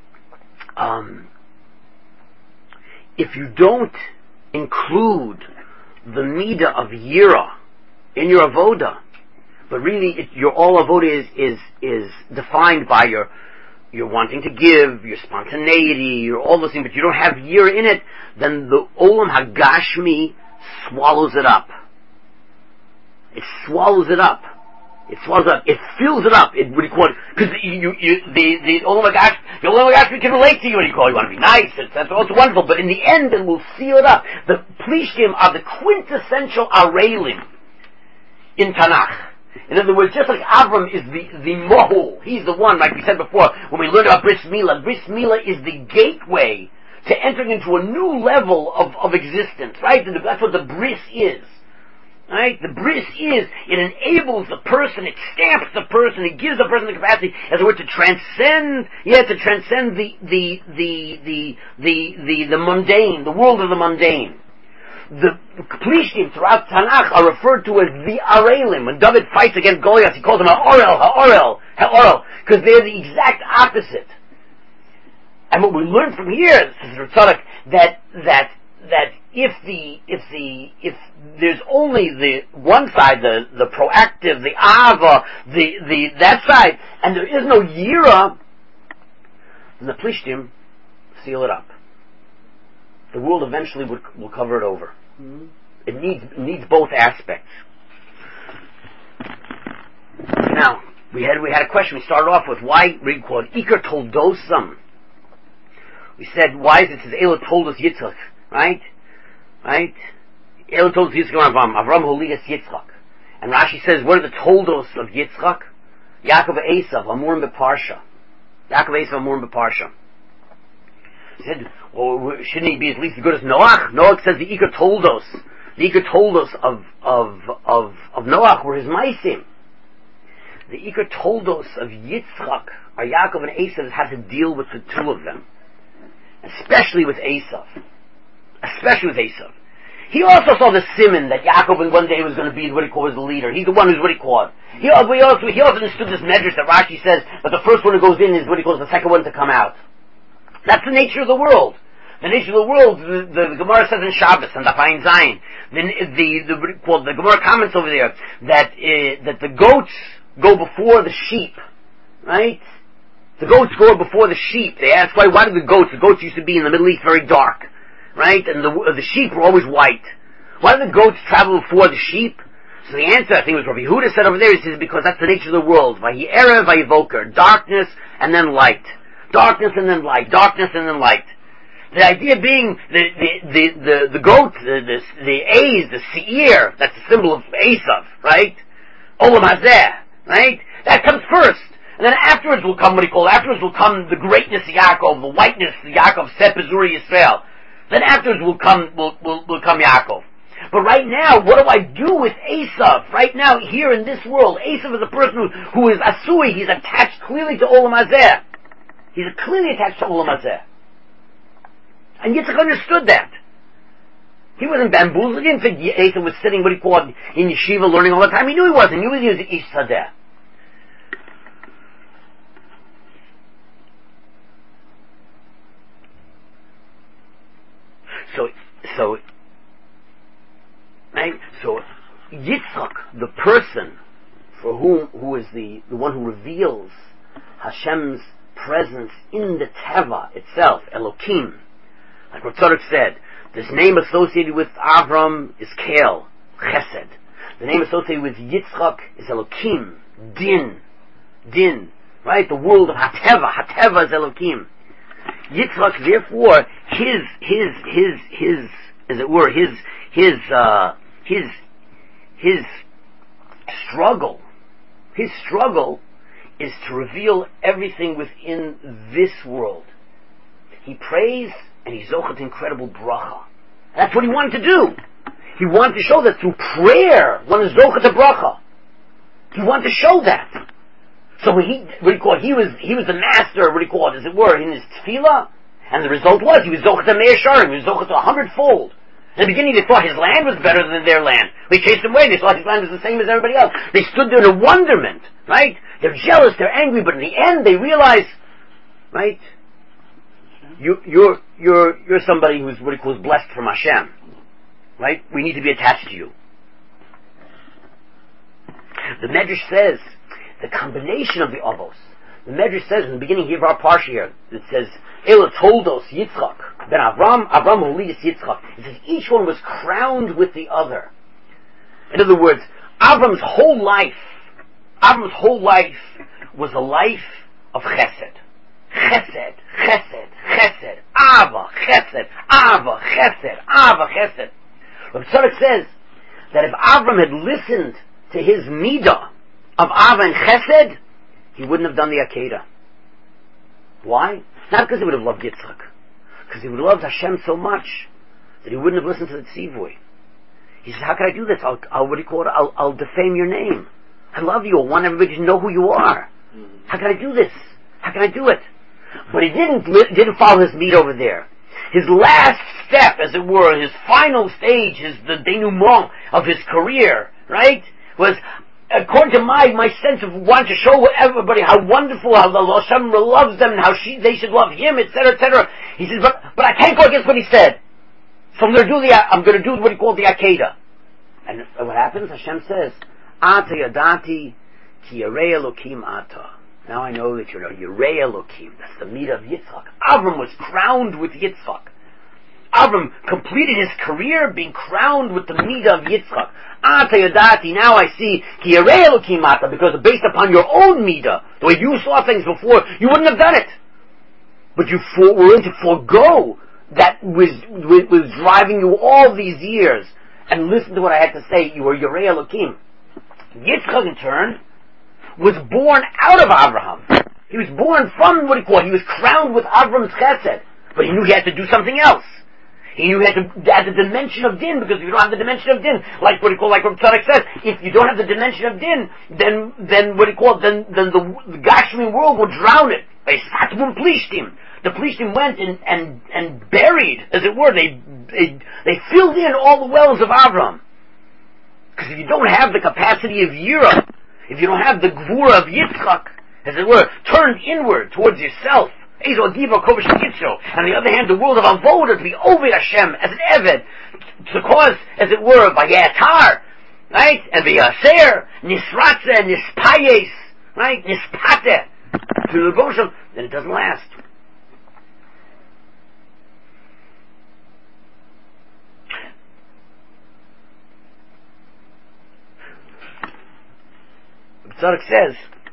if you don't include the midah of yira in your avoda, but really your all avoda is defined by your wanting to give, your spontaneity, your all those things, but you don't have yira in it, then the olam hagashmi swallows it up. It swallows it up. It swallows it up. It fills it up. What do you call it? Because the olam hagashmi can relate to you. What do you call it? You want to be nice. That's also wonderful. But in the end, it will seal it up. The plishtim are the quintessential arelim in Tanakh. In other words, just like Avram is the mohul, he's the one, like we said before, when we learned about Bris Milah is the gateway to entering into a new level of existence, right? That's what the Bris is. Right? The Bris is, it enables the person, it stamps the person, it gives the person the capacity, as it were, to transcend the mundane, the world of the mundane. The Plishtim throughout Tanakh are referred to as the Arelim. When David fights against Goliath, he calls them Ha'orel, because they're the exact opposite. And what we learn from here, says Tzadok, that if there's only the one side, the proactive, the Ava, that side, and there is no Yira, then the Plishtim seal it up. The world eventually will cover it over. Mm-hmm. It needs both aspects. Now, we had a question we started off with. Why we call it Iker Toldosam? We said, why is it says Ela told us Yitzchak, right? Right? Ela told us Yitzchak Avram Holigas Yitzchak. And Rashi says, what are the toldos of Yitzchak? Yaakov Esav, Amurim Beparsha. Yaakov Esav, Amurim Beparsha. He said, well, shouldn't he be at least as good as Noach? Noach says the Iker Toldos. The Iker Toldos of Noach were his Maisim. The Iker Toldos of Yitzchak, or Yaakov and Esav, had to deal with the two of them. Especially with Esav. He also saw the simon that Yaakov one day was going to be what he called the leader. He's the one who's what he called. He also understood this medrash that Rashi says that the first one who goes in is what he calls the second one to come out. That's the nature of the world. The nature of the world, the Gemara says in Shabbos, and the Fine Zion, the Gemara comments over there, that the goats go before the sheep, right? The goats go before the sheep. They ask, why do the goats used to be in the Middle East very dark, right? And the sheep were always white. Why do the goats travel before the sheep? So the answer, I think it was Rabbi Yehuda said over there, he says, because that's the nature of the world. Vayi erev, vayi voker. Darkness and then light. Darkness and then light. Darkness and then light. The idea being the goat, the A's, the Seir, that's the symbol of Esav, right? Olam Hazeh, right? That comes first. And then afterwards will come afterwards will come the greatness of Yaakov, the whiteness of Yaakov, Sepizuri Yisrael. Then afterwards will come Yaakov. But right now, what do I do with Esav? Right now, here in this world, Esav is a person who is Asui, he's attached clearly to Olam Hazeh. He's clearly attached to Olam Hazeh. And Yitzchak understood that. He wasn't bamboozled. He didn't think Esav was sitting, what he called, in yeshiva learning all the time. He knew he wasn't. He knew he was Ish Sadeh. So Yitzchak, the person who is the one who reveals Hashem's presence in the Teva itself, Elokim. Like Rav Tzadok said, this name associated with Avram is Kel, Chesed. The name associated with Yitzchak is Elokim, Din, right? The world of Hateva. Hateva is Elokim. Yitzchak, therefore, his, as it were, his struggle is to reveal everything within this world. He prays and he zochet incredible bracha. That's what he wanted to do. He wanted to show that through prayer one is zochet a bracha. He wanted to show that. So he was the master, as it were, in his tefillah, and the result was he was zochet a me'er sharim, he was zochet 100-fold. In the beginning they thought his land was better than their land. They chased him away, they thought his land was the same as everybody else. They stood there in wonderment, right? They're jealous, they're angry, but in the end they realize, right? You're somebody who's what he calls blessed from Hashem, right? We need to be attached to you. The Medrash says the combination of the avos. The Medrash says in the beginning here of our parsha here, it says Ela Toldos Yitzchak ben Avram Holidus Yitzchak. It says each one was crowned with the other. In other words, Avram's whole life was a life of chesed. Chesed, chesed, chesed, ava, chesed, ava, chesed, ava, chesed. Rav Tzadok says that if Avram had listened to his midah of ava and chesed, he wouldn't have done the Akedah. Why? Not because he would have loved Yitzchak. Because he would have loved Hashem so much that he wouldn't have listened to the tzivui. He says, how can I do this? I'll defame your name. I love you. I want everybody to know who you are. How can I do this? How can I do it? But he didn't follow his meat over there. His last step, as it were, his final stage, the denouement of his career, right, was, according to my sense of wanting to show everybody how wonderful, how Hashem loves them, and how they should love him, etc., etc. He says, but I can't go against what he said. So I'm going to do what he called the Akedah. And what happens? Hashem says, Ata yadati ki yarei Elokim ata. Now I know that you're Yirei Elokim. That's the meat of Yitzchak. Avram was crowned with Yitzchak. Avram completed his career being crowned with the meat of Yitzchak. Ata yadati, now I see ki Yirei Elokim ata, because based upon your own midah, the way you saw things before, you wouldn't have done it. But you were willing to forego that was driving you all these years, and listen to what I had to say. You were Yirei Elokim. Yitzchak, in turn, was born out of Abraham. He was born from he was crowned with Avram's chesed, but he knew he had to do something else. He knew he had to add the dimension of din, because if you don't have the dimension of din, like Rav Tzadok says, if you don't have the dimension of din, then the Gashmi world will drown it. The Plishtim went and buried, as it were, they filled in all the wells of Avram. Because if you don't have the capacity of Yira, if you don't have the Gvura of Yitzchak, as it were, turned inward towards yourself, And on the other hand, the world of Avoda, to be over Hashem as an Eved, to cause, as it were, Vayatar, right? And Vayaser, Nisratze, Nispayes, right? Nispate, to the Bosham, then it doesn't last. Tzadok says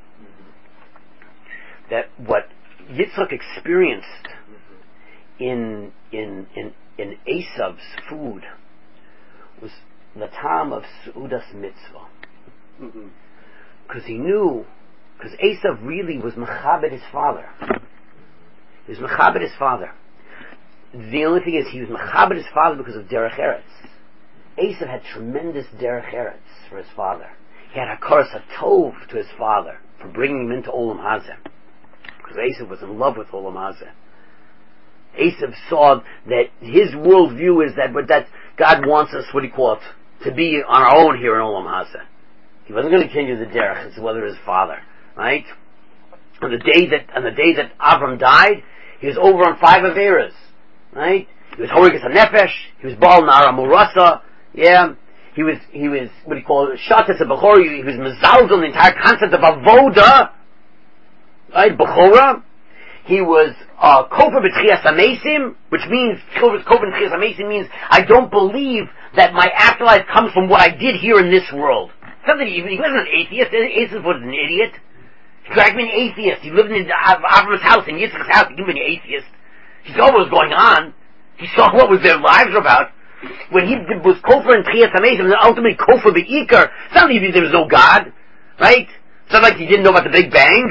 that what Yitzchak experienced in Esav's food was the time of Seudas Mitzvah. Because he knew, because Esav really was Mechabed his father. He was Mechabed his father. The only thing is, he was Mechabed his father because of Derech Eretz. Esav had tremendous Derech Eretz for his father. He had Hakaras HaTov to his father for bringing him into Olam Hazeh. Because Esav was in love with Olam Hazeh. Esav saw that his worldview is that God wants us, what do you call it, to be on our own here in Olam Hazeh. He wasn't going to continue the derech as whether his father, right? On the day that Avram died, he was over on 5 Averas, right? He was Horigas HaNefesh, he was Baal Nara Murasa, yeah. He was, what do you call it, Shatas HaBechor, he was Mezalzel, the entire concept of Avoda, right, Bechora. He was, Kofer B'Tchias HaMesim, which means, Kofer B'Tchias HaMesim means, I don't believe that my afterlife comes from what I did here in this world. Something, he wasn't an atheist, Esau was an idiot. He could have been an atheist, he lived in Avram's house, in Yitzchak's house, he could have been an atheist. He saw what was going on, he saw what was their lives about. When he was Kofer and Tchias HaMesim, and ultimately Kofer B'Ikar, it's not like there was no God, right? It's not like he didn't know about the Big Bang.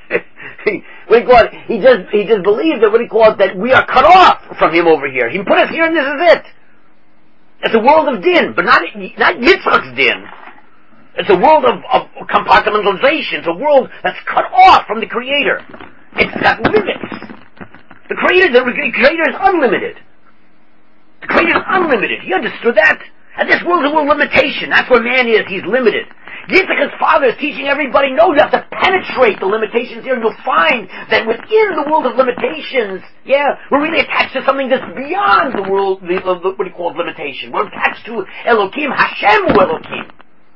He just believed that, that we are cut off from him over here. He put us here and this is it. It's a world of din, but not Yitzchak's din. It's a world of compartmentalization. It's a world that's cut off from the Creator. It's got limits. The Creator is unlimited. The Creator is unlimited. He understood that. And this world is a world of limitation. That's where man is. He's limited. Yitzchak's father is teaching everybody, no, you have to penetrate the limitations here, and you'll find that within the world of limitations, we're really attached to something that's beyond the world, what do you call it, limitation. We're attached to Elokim, Hashem Elokim.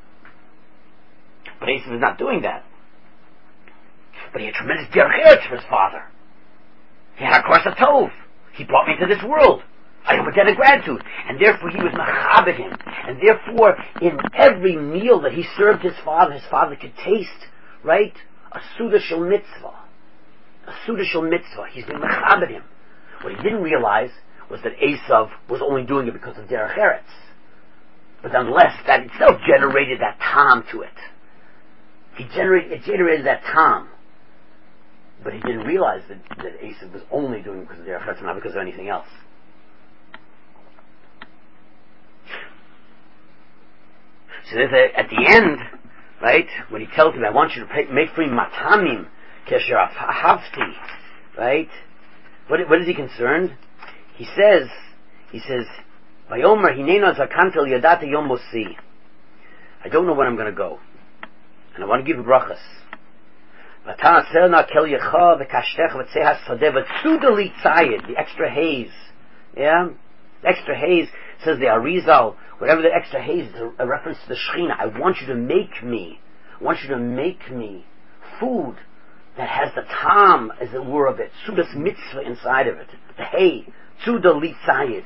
But Esav is not doing that. But he had tremendous derech eretz for his father. He had Hakaras HaTov. He brought me into this world. I have a debt of gratitude. And therefore he was Mechabed him. And therefore, in every meal that he served his father could taste, right? A Suda Shel Mitzvah. A Suda Shel Mitzvah. He's been Mechabed him. What he didn't realize was that Esav was only doing it because of derech eretz. But nonetheless, that itself generated that tam to it. It generated that tam. But he didn't realize that Esav was only doing it because of derech eretz, not because of anything else. So at the end, right, when he tells him, I want you to make free matamim, kesher ahavti, right? What is he concerned? He says, Vayomer hineno zakantel yadata yom mosi. I don't know when I'm going to go. And I want to give you brachas. V'atan aserna kel yecha v'kashtech v'tzeh hasadeh v'tzuda li tzayid, the extra haze. Yeah? The extra haze, says the Arizal, whatever the extra haze is a reference to the Shechina. I want you to make me food that has the tam, as it were, of it, Sudas Mitzvah inside of it. The hay, Tzuda Li Tzayid.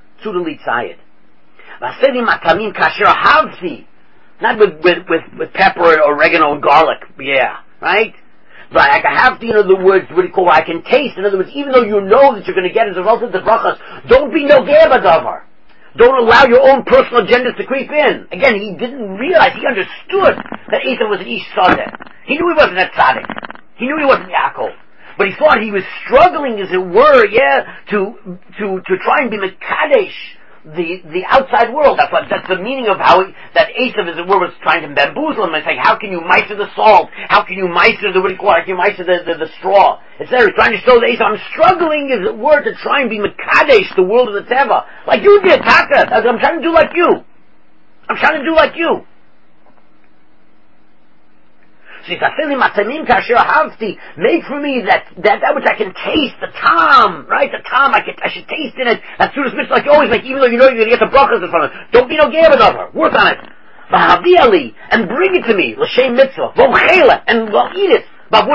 V'asedi matamim kasher havti. Not with pepper or oregano and garlic, right? But I have to, in other words, what do you call it? I can taste. In other words, even though you know that you're going to get as a result of the brachas, don't be no geba. Don't allow your own personal agendas to creep in. Again, he didn't realize, he understood that Esav was an Ish Sadeh. He knew he wasn't a tzaddik. He knew he wasn't Yaakov. But he thought he was struggling, as it were, to try and be Mekadesh, the outside world. That's the meaning of that Esav, as it were, was trying to bamboozle him and saying, how can you meister the salt? How can you meister the straw? Etc. He's trying to show that Esav, I'm struggling, as it were, to try and be Mekadesh, the world of the Teva. Like you did, Taka. I'm trying to do like you. So he says, make for me that which I can taste, the tom, right? The tom, I should taste in it. As soon as mitzvah, like you always make, even though you know you're going to get the brachas in front of it. Don't be no gavin. Work on it. And bring it to me. L'shem mitzvah. And we'll eat it.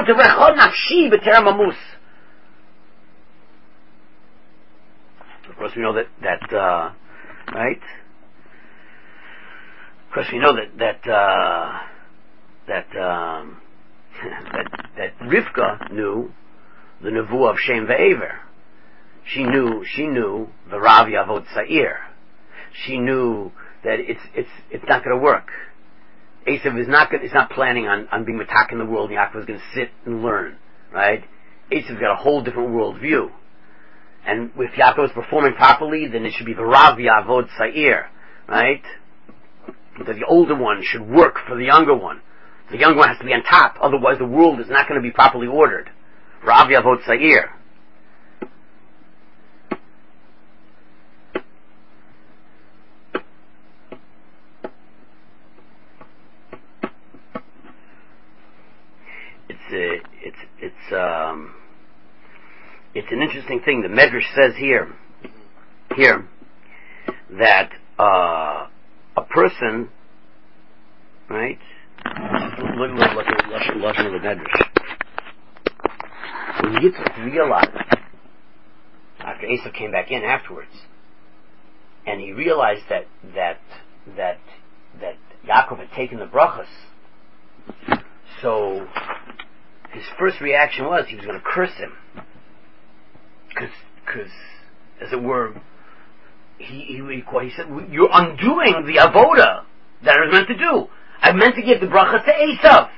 Of course we know that right? Of course we know that Rivka knew the nevuah of Shem ve'ever. She knew the Rav Yavod Sa'ir. She knew that it's not going to work. Esav is not planning on being matak in the world. Yaakov is going to sit and learn, right? Esav's got a whole different world view. And if Yaakov is performing properly, then it should be the Rav Yavod Sa'ir, right? That the older one should work for the younger one. The younger one has to be on top, otherwise the world is not going to be properly ordered. Rav Yavod Sa'ir. It's an interesting thing. The Medrash says here that a person, right? Look at the Medrash. When Yitzchak realized, after Esav came back in afterwards, and he realized that Yaakov had taken the brachas, so his first reaction was he was going to curse him, because as it were, he said, "You're undoing the avoda that I was meant to do. I meant to give the brachas to Esav.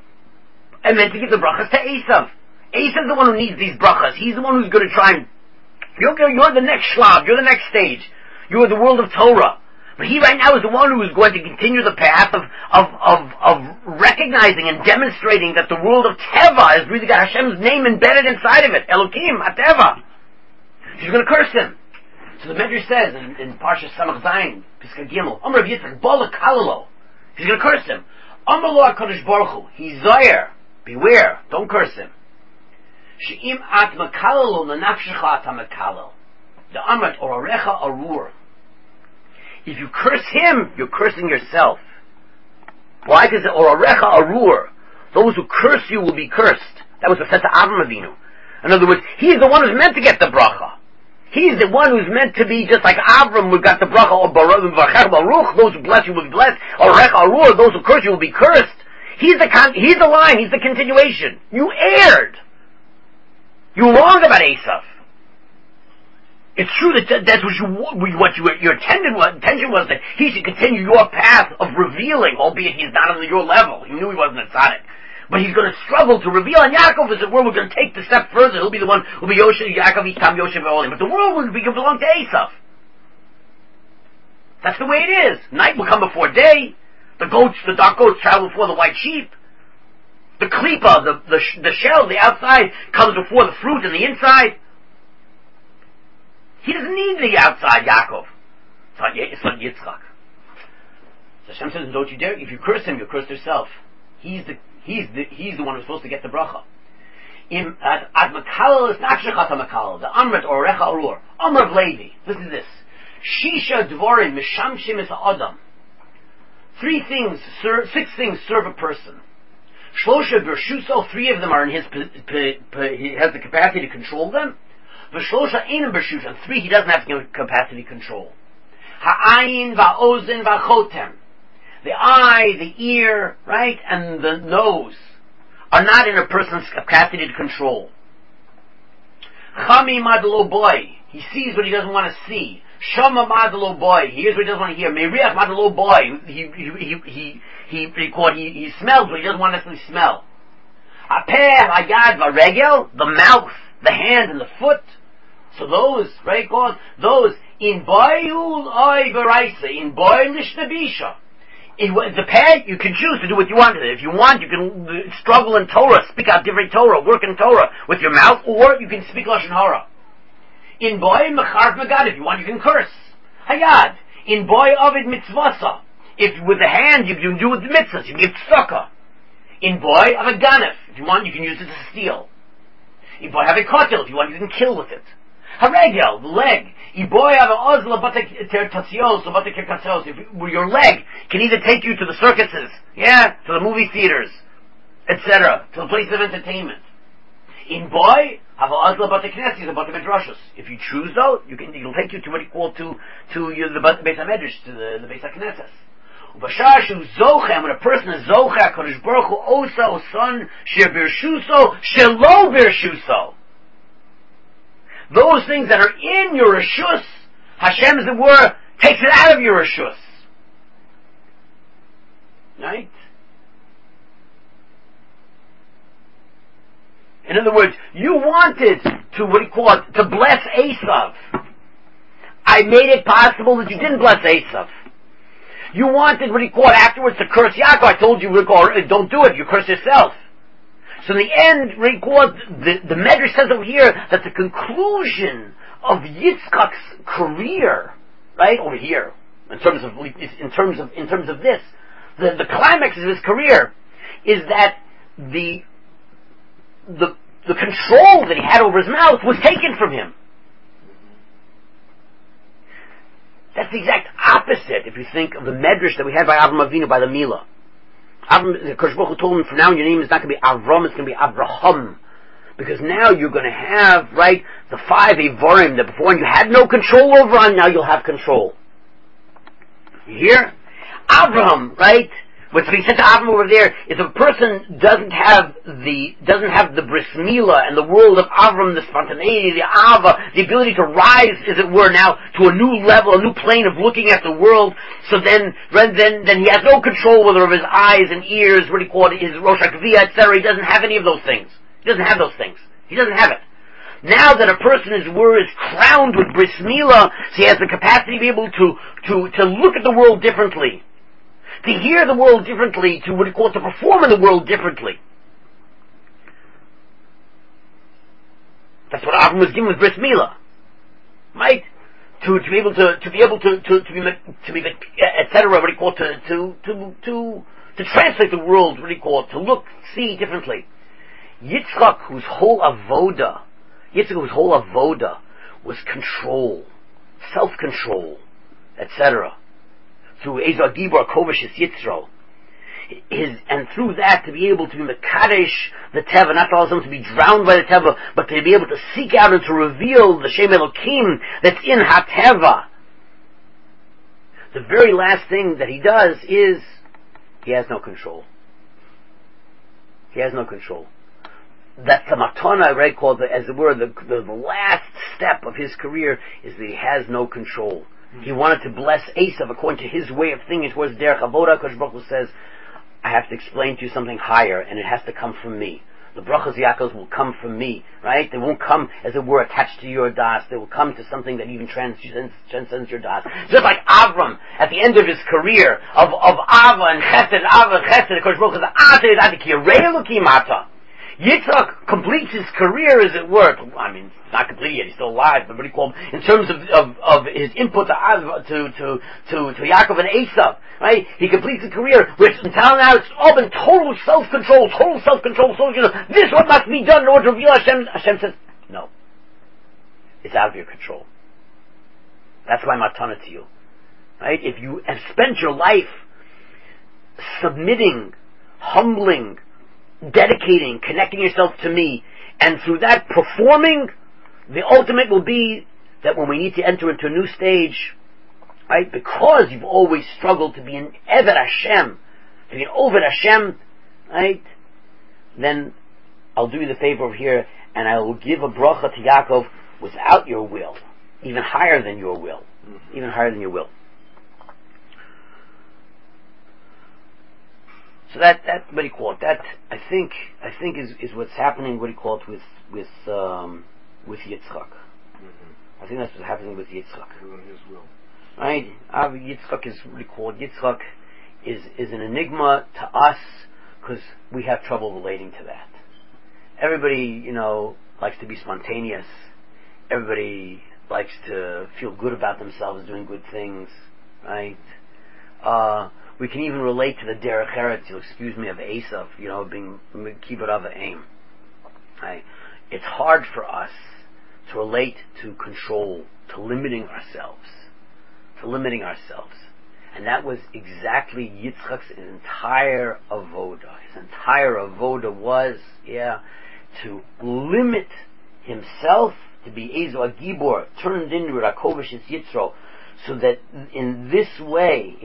Esav's the one who needs these brachas. He's the one who's going to try and you're the next shlab. You're the next stage. You're the world of Torah." But he right now is the one who is going to continue the path of recognizing and demonstrating that the world of Teva has really got Hashem's name embedded inside of it. Elokim, HaTeva. She's going to curse him. So the Medrash says in Parsha Samach Zayin, Piska Gimel, Amar Rav Yitzchak, Bola Kalalo. He's going to curse him. Amar Lo HaKadosh Baruch Hu. He's Zoyer. Beware. Don't curse him. She'im at makalalo nanafshecha at makalal. The Amrat Orarecha Arur. If you curse him, you're cursing yourself. Why? Because Orarecha Arur. Those who curse you will be cursed. That was said to Avram Avinu. In other words, he's the one who's meant to get the bracha. He's the one who's meant to be just like Avram who got the bracha of Baruch. Those who bless you will be blessed. Orarecha Arur. Those who curse you will be cursed. He's the line. He's the continuation. You erred. You wronged about Esav. It's true that's what your intention was that he should continue your path of revealing, albeit he's not on your level. He knew he wasn't a tzaddik. But he's going to struggle to reveal, and Yaakov is the one we're going to take the step further. He'll be the one who'll be Yosef, Yaakov, Yitam, Yosef, Olim. But the world will belong to Esav. That's the way it is. Night will come before day. The dark goats travel before the white sheep. The klipa, the shell, the outside, comes before the fruit and the inside. He doesn't need the outside, Yaakov. It's not Yitzchak. So Hashem says, don't you dare. If you curse him, you curse yourself. He's the one who's supposed to get the bracha. Ad makalal is nafshecha tamakal. The Amrit or Recha Arur. Amr of Levi. Listen to this. Shisha dvorim mishamshim es ha'adam. 6 things serve a person. Shlosha bershuso, 3 of them are in his, he has the capacity to control them. V'shlosha einam bershus, and 3 he doesn't have the capacity to control. Ha'ayin va'ozen va'chotem. The eye, the ear, right, and the nose are not in a person's capacity to control. Chami madlo boy, he sees what he doesn't want to see. Shama madlo boy, he hears what he doesn't want to hear. Meriach madlo boy, he smells what he doesn't want to necessarily smell. Apeh hayad v'regel, the mouth, the hand, and the foot. So those, right, God, those in boyul oy v'raisa, in boy nishnabisha. The pad, you can choose to do what you want with it. If you want, you can struggle in Torah, speak out different Torah, work in Torah with your mouth, or you can speak Lashon Hara. In boy mecharv megad, if you want, you can curse. Hayad. In boy ovid mitzvasa. If with the hand you can do with the mitzvahs, you can give tzedakah. In boy, have a ganef. If you want, you can use it to steal. In boy, have a kotel. If you want, you can kill with it. Haregel, the leg. In boy, have a ozla batek your leg can either take you to the circuses, to the movie theaters, etc., to the places of entertainment. In boy, have a ozla batek knesses, about the midrashos. If you choose, though, it'll take you to what you call to the Beis HaMedrash, to the Beis HaKnesses. Ubashashu zocha, when a person is zocha, Kodesh Baruch Hu osa osan she birshuso shelo birshuso. Those things that are in your reshus, Hashem, as it were, takes it out of your reshus. Right? In other words, you wanted to bless Esav. I made it possible that you didn't bless Esav. You wanted afterwards to curse Yaakov. I told you, don't do it. You curse yourself. So in the end, the Medrash says over here that the conclusion of Yitzchak's career, right over here, in terms of this, the climax of his career is that the control that he had over his mouth was taken from him. That's the exact opposite if you think of the Medrash that we had by Avram Avinu, by the Milah. The Kodesh Baruch Hu told him, from now on your name is not going to be Avram, it's going to be Avraham. Because now you're going to have, the 5 Evorim that before you had no control over on, now you'll have control. You hear? Avraham, what's being said to Avram over there is if a person doesn't have the bris milah and the world of Avram, the spontaneity, the ava, the ability to rise, as it were, now to a new level, a new plane of looking at the world. So then he has no control whether of his eyes and ears, what do you call it, his rosh hakaviyah, etc. He doesn't have any of those things. He doesn't have those things. He doesn't have it. Now that a person is crowned with bris milah, so he has the capacity to be able to look at the world differently, to hear the world differently, to perform in the world differently. That's what Avram was given with bris milah, right? To be able to be etc. What do you call it? To translate the world. What do you call it? To look, see differently. Yitzchak, whose whole avoda was control, self-control, etc. Through Ezra Gibor Kovish Yitzro, and through that to be able to be Mekadesh the Teva, not to allow someone to be drowned by the Teva, but to be able to seek out and to reveal the Shem Elokim that's in HaTeva. The very last thing that he does is he has no control. He has no control. That's the matana, called as it were, the last step of his career is that he has no control. He wanted to bless Esav according to his way of thinking towards Derech Avoda. Kodesh Baruch Hu says, I have to explain to you something higher, and it has to come from me. The brachas Yaakov will come from me, right? They won't come, as it were, attached to your das. They will come to something that even transcends your das. Just like Avram, at the end of his career, of Ava and Chesed, Kodesh Baruch Hu says, Yitzchak completes his career, as it were. I mean, it's not complete yet; he's still alive. But what do you call him? In terms of his input to Yaakov and Esav, right? He completes his career, which until now it's all been total self-control. This is what must be done in order to reveal Hashem. Hashem says, no, it's out of your control. That's my matana to you, right? If you have spent your life submitting, humbling, dedicating, connecting yourself to me, and through that performing, the ultimate will be that when we need to enter into a new stage, right, because you've always struggled to be an Eved Hashem, to be an Oved Hashem, right, then I'll do you the favor over here, and I will give a bracha to Yaakov without your will, even higher than your will, even higher than your will. So that what do you call it? That I think is what's happening. What do you call it with Yitzchak? I think that's what's happening with Yitzchak. His will. Right? Yitzchak is what do you call it? Yitzchak is an enigma to us because we have trouble relating to that. Everybody, likes to be spontaneous. Everybody likes to feel good about themselves doing good things, right? we can even relate to the derech eretz, you'll excuse me, of Esav, being kibbut av aim. Right? It's hard for us to relate to control, to limiting ourselves. And that was exactly Yitzchak's entire avoda. His entire avoda was, to limit himself, to be Ezo Agibor, turned into Rakovish Yitzro, so that in this way,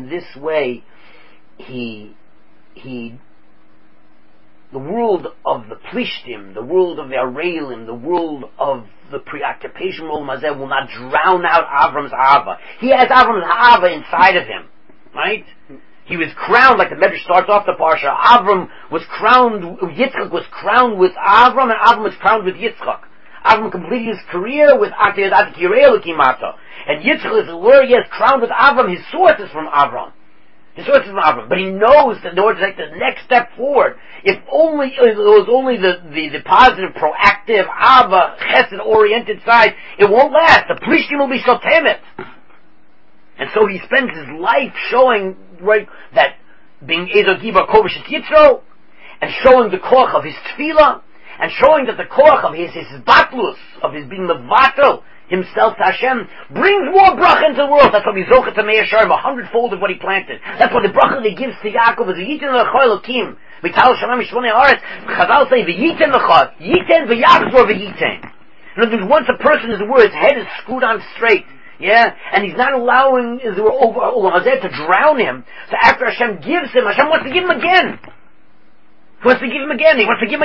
the world of the Plishtim, the world of the Arelim, the world of the preoccupation will not drown out Avram's Ava. He has Avram's Ava inside of him, right? He was crowned, like the Medrash starts off the Parsha. Yitzchak was crowned with Avram, and Avram was crowned with Yitzchak. Avram completed his career with Atiyad Kirei Lekimata. And Yitzchak is where he is crowned with Avram. His source is from Avram. But he knows that in order to take the next step forward, if only it was only the positive, proactive, Ava, Chesed-oriented side, it won't last. The Plishtim will be Shotemet. And so he spends his life showing, right, that being Ezo Gibar Kovish Yitzro, and showing the koach of his tefillah, and showing that the koach of his batlus, of his being the vatal, himself to Hashem, brings more bracha into the world. That's why we zochet to Meir Sharm, 100-fold of what he planted. That's what the bracha that he gives to Yaakov is Yitin L'cha Elokim. V'tal Shalom Yishvonei Haaretz. Chazal say V'yiten L'cha, Yiten v'Yachzor v'Yiten. In other words, once a person is aware, his head is screwed on straight, and he's not allowing the Hazeh to drown him. So after Hashem gives him, Hashem wants to give him again. He wants to give him again, and giving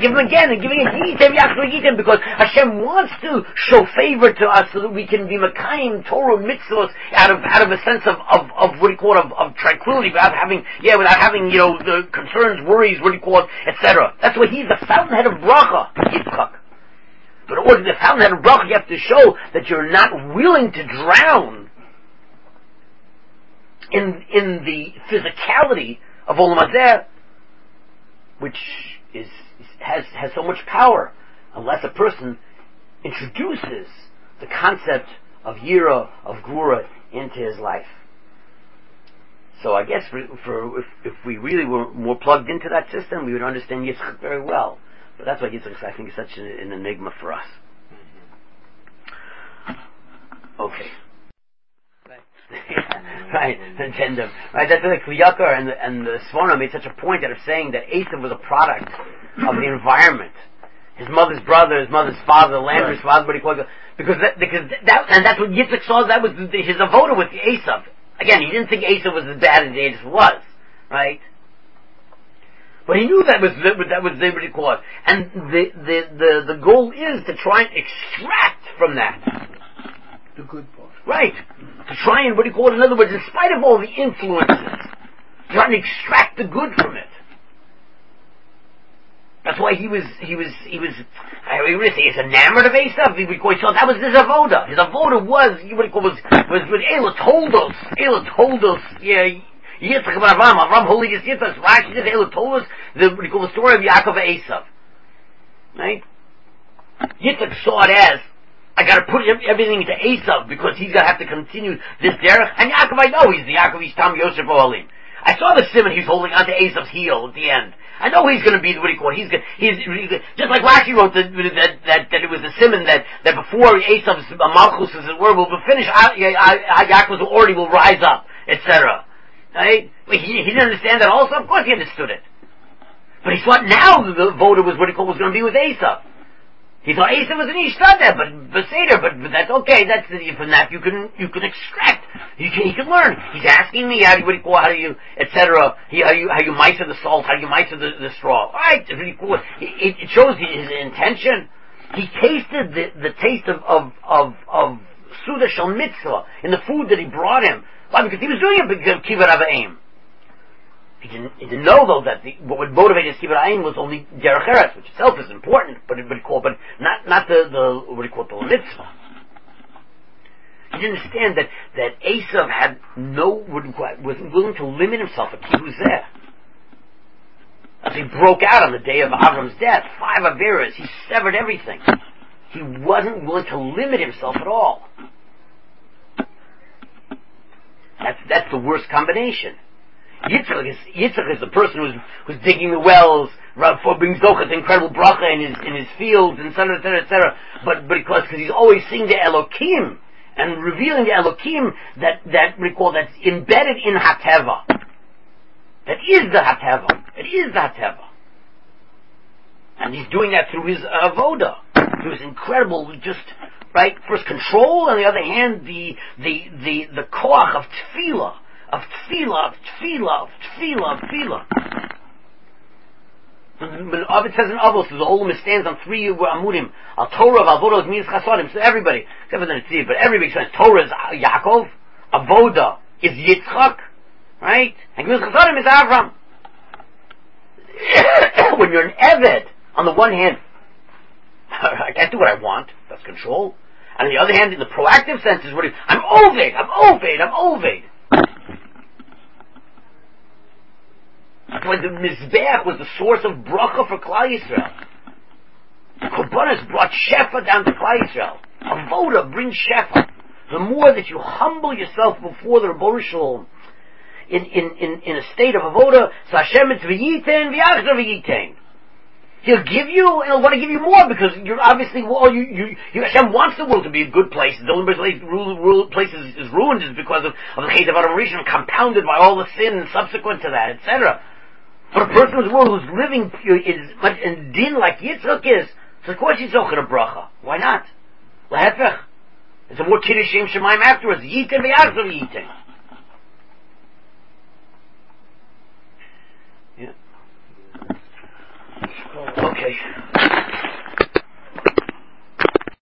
it because Hashem wants to show favor to us so that we can be Makayim, Torah, mitzvahs, out of a sense of what do you call it, of tranquility, without having, the concerns, worries, what do you call it, etc. That's why he's the fountainhead of bracha, Yitzchak. But in order to be the fountainhead of bracha, you have to show that you're not willing to drown in the physicality of Olam Hazeh, which has so much power, unless a person introduces the concept of Yira, of Gvura, into his life. So I guess if we really were more plugged into that system, we would understand Yitzchak very well. But that's why Yitzchak, I think, is such an enigma for us. Okay. Right, addendum. Right, that's like Kliyakar and the Sforno made such a point out of saying that Esav was a product of the environment. His mother's brother, his mother's father, the land responsibility, because that's what Yitzchak saw. That was his avoda with Esav. Again, he didn't think Esav was as bad as Esav was, right? But he knew that was what he called, and the goal is to try and extract from that the good part. Right. To try and, in other words, in spite of all the influences, trying to extract the good from it. That's why he was I would say, he's enamored of Esav. So that was his avoda. His avoda was Ela told us, Yitzchak bar Avram holy is Yitzchak. Rashi says Ela told us the story of Yaakov and Esav. Right? Yitzchak saw it as, I got to put everything into Esav because he's going to have to continue this derech. And Yaakov, I know he's the Yaakov, he's Tam Yosef Ohalim. I saw the simon he's holding onto Esav's heel at the end. I know he's going to be he's just like Rashi wrote that it was the simon that before Esav's Malchus, as it were, will finish, Yaakov already will rise up, etc. Right? He didn't understand that also. Of course he understood it. But he thought now the voter was was going to be with Esav. He thought Esav was an Ishtadeh, but that's okay. That's from that you can extract. He can learn. He's asking me how do you etc. How you meister the salt, how you meister the straw. All right, it's really cool. It shows his intention. He tasted the taste of Suda Shal Mitzvah in the food that he brought him. Why? Because he was doing it because of Kibbut Av Ha'im. He didn't know though that what would motivate his Kibbut Ayin was only Derech Eretz, which itself is important, but not the mitzvah. He didn't understand that Esav had wasn't willing to limit himself at Kibbutz Zeh. As he broke out on the day of Avram's death, 5 Averas, he severed everything. He wasn't willing to limit himself at all. That's the worst combination. Yitzchak is the person who's digging the wells, for being zochah, incredible bracha in his fields, and etc., etc., etc. But because he's always seeing the Elokim and revealing the Elokim that recall that's embedded in Hateva. That is the Hateva. It is the Hateva. And he's doing that through his avoda, through his incredible, just right, first control, on the other hand, the koach of tefillah, of tefillah, of tefillah, of tefillah, of tefillah. When Ovid says in Avos, the Olam stands on 3 amudim, al Torah, al avoda, is means chasodim. So everybody, except for the Netziv, but everybody says Torah is Yaakov, avoda is Yitzchak, right, and means chasodim is Avram. When you're an Eved, on the one hand, I can't do what I want, that's control. And on the other hand, in the proactive sense, is what I'm Oved. That's why the Mizbeach was the source of bracha for Klal Yisrael. Korbanos brought Shefa down to Klal Yisrael. Avoda brings Shefa. The more that you humble yourself before the Rebbeinu Shalom, in a state of Avoda, so Hashem it's v'yitein v'yachzor v'yitein. He'll give you, and he'll want to give you more, because you're obviously, Hashem wants the world to be a good place. The only place is ruined is because of the Chet of Adam Rishon, compounded by all the sin subsequent to that, etc. But a person who's world who's living in din like Yitzchak is, so of course he's zocher a bracha. Why not? Lahefech. It's a more kiddush shem shemaim afterwards. Yitein v'yachzor v'yitein. Yeah. Okay.